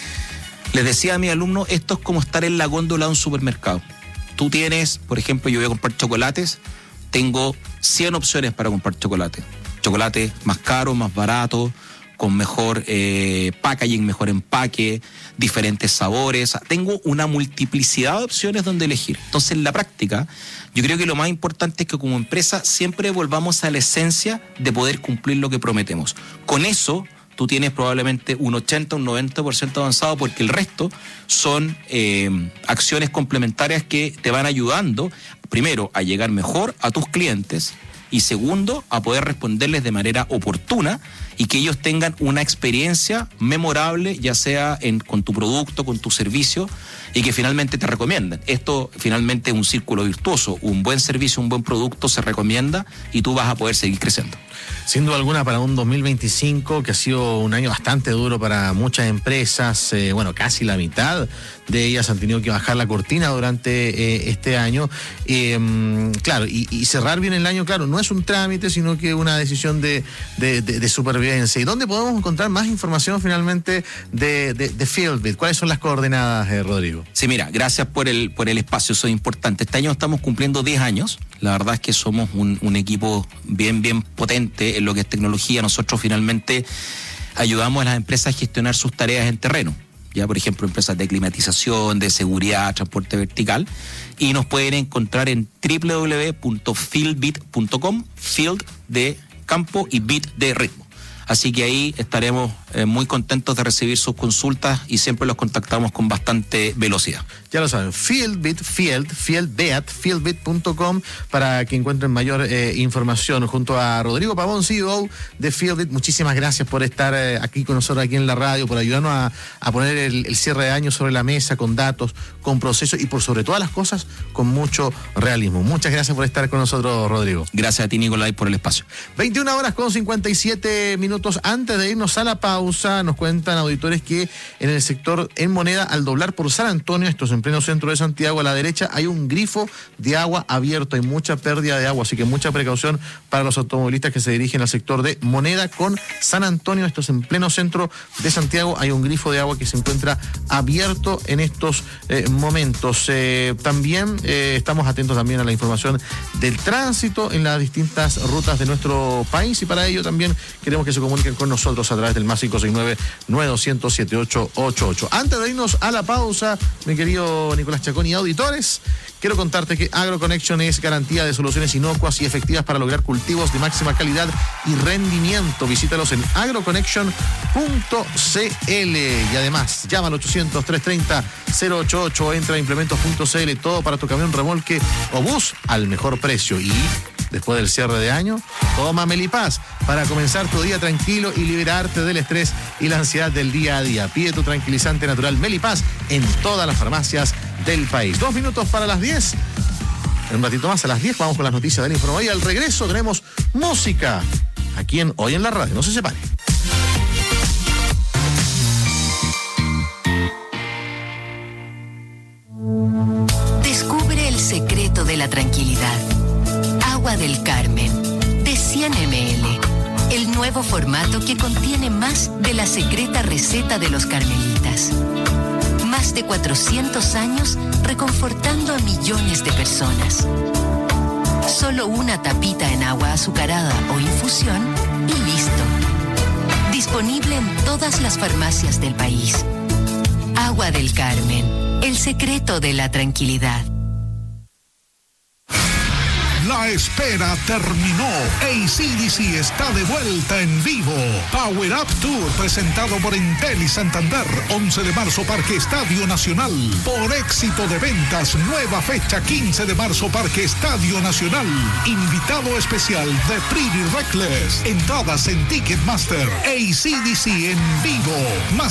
Les decía a mis alumnos, esto es como estar en la góndola de un supermercado. Tú tienes, por ejemplo, yo voy a comprar chocolates, tengo cien opciones para comprar chocolate. Chocolate más caro, más barato, con mejor eh, packaging, mejor empaque, diferentes sabores. Tengo una multiplicidad de opciones donde elegir. Entonces, en la práctica, yo creo que lo más importante es que como empresa siempre volvamos a la esencia de poder cumplir lo que prometemos. Con eso, tú tienes probablemente un ochenta, un noventa por ciento avanzado, porque el resto son eh, acciones complementarias que te van ayudando, primero, a llegar mejor a tus clientes, y segundo, a poder responderles de manera oportuna y que ellos tengan una experiencia memorable, ya sea en, con tu producto, con tu servicio, y que finalmente te recomienden. Esto finalmente es un círculo virtuoso. Un buen servicio, un buen producto se recomienda y tú vas a poder seguir creciendo. Sin duda alguna, para un dos mil veinticinco que ha sido un año bastante duro para muchas empresas, eh, bueno, casi la mitad de ellas han tenido que bajar la cortina durante eh, este año. Eh, claro, y, y cerrar bien el año, claro, no es un trámite, sino que una decisión de, de, de, de supervivencia. ¿Y dónde podemos encontrar más información finalmente de, de, de Fieldbit? ¿Cuáles son las coordenadas, eh, Rodrigo? Sí, mira, gracias por el, por el espacio, eso es importante. Este año estamos cumpliendo diez años. La verdad es que somos un, un equipo bien, bien potente en lo que es tecnología. Nosotros finalmente ayudamos a las empresas a gestionar sus tareas en terreno. Ya, por ejemplo, empresas de climatización, de seguridad, transporte vertical. Y nos pueden encontrar en doble u doble u doble u punto fieldbit punto com, field de campo y bit de ritmo. Así que ahí estaremos eh, muy contentos de recibir sus consultas y siempre los contactamos con bastante velocidad. Ya lo saben, Fieldbit, Field, Fieldbit, fieldbit punto com para que encuentren mayor eh, información. Junto a Rodrigo Pavón, C E O de Fieldbit, muchísimas gracias por estar eh, aquí con nosotros aquí en la radio, por ayudarnos a, a poner el, el cierre de año sobre la mesa, con datos, con procesos y por sobre todas las cosas, con mucho realismo. Muchas gracias por estar con nosotros, Rodrigo. Gracias a ti, Nicolai, por el espacio. veintiuna horas con cincuenta y siete minutos. Antes de irnos a la pausa, nos cuentan auditores que en el sector en Moneda, al doblar por San Antonio, esto es en pleno centro de Santiago, a la derecha hay un grifo de agua abierto, hay mucha pérdida de agua, así que mucha precaución para los automovilistas que se dirigen al sector de Moneda con San Antonio. Esto es en pleno centro de Santiago, hay un grifo de agua que se encuentra abierto en estos eh, momentos. Eh, también eh, estamos atentos también a la información del tránsito en las distintas rutas de nuestro país, y para ello también queremos que se comuniquen con nosotros a través del más cinco seis nueve, nueve dos cero cero, siete ocho ocho ocho. Antes de irnos a la pausa, mi querido Nicolás Chacón y auditores, quiero contarte que AgroConnection es garantía de soluciones inocuas y efectivas para lograr cultivos de máxima calidad y rendimiento. Visítalos en agroconnection punto c l y además llama al ochocientos, trescientos treinta, cero ocho ocho o entra a implementos punto c l, todo para tu camión, remolque o bus al mejor precio. Y después del cierre de año, toma Melipaz para comenzar tu día tranquilo y liberarte del estrés y la ansiedad del día a día. Pide tu tranquilizante natural Melipaz en todas las farmacias del país. Dos minutos para las diez. En un ratito más, a las diez, vamos con las noticias del Informe. Y al regreso tenemos música aquí en Hoy en la Radio. No se separe. Descubre el secreto de la tranquilidad. Agua del Carmen, de cien mililitros. El nuevo formato que contiene más de la secreta receta de los carmelitas. Más de cuatrocientos años reconfortando a millones de personas. Solo una tapita en agua azucarada o infusión y listo. Disponible en todas las farmacias del país. Agua del Carmen, el secreto de la tranquilidad. La espera terminó. A C D C está de vuelta en vivo. Power Up Tour presentado por Entel y Santander. once de marzo, Parque Estadio Nacional. Por éxito de ventas, nueva fecha quince de marzo, Parque Estadio Nacional. Invitado especial de Pretty Reckless. Entradas en Ticketmaster. A C D C en vivo. Más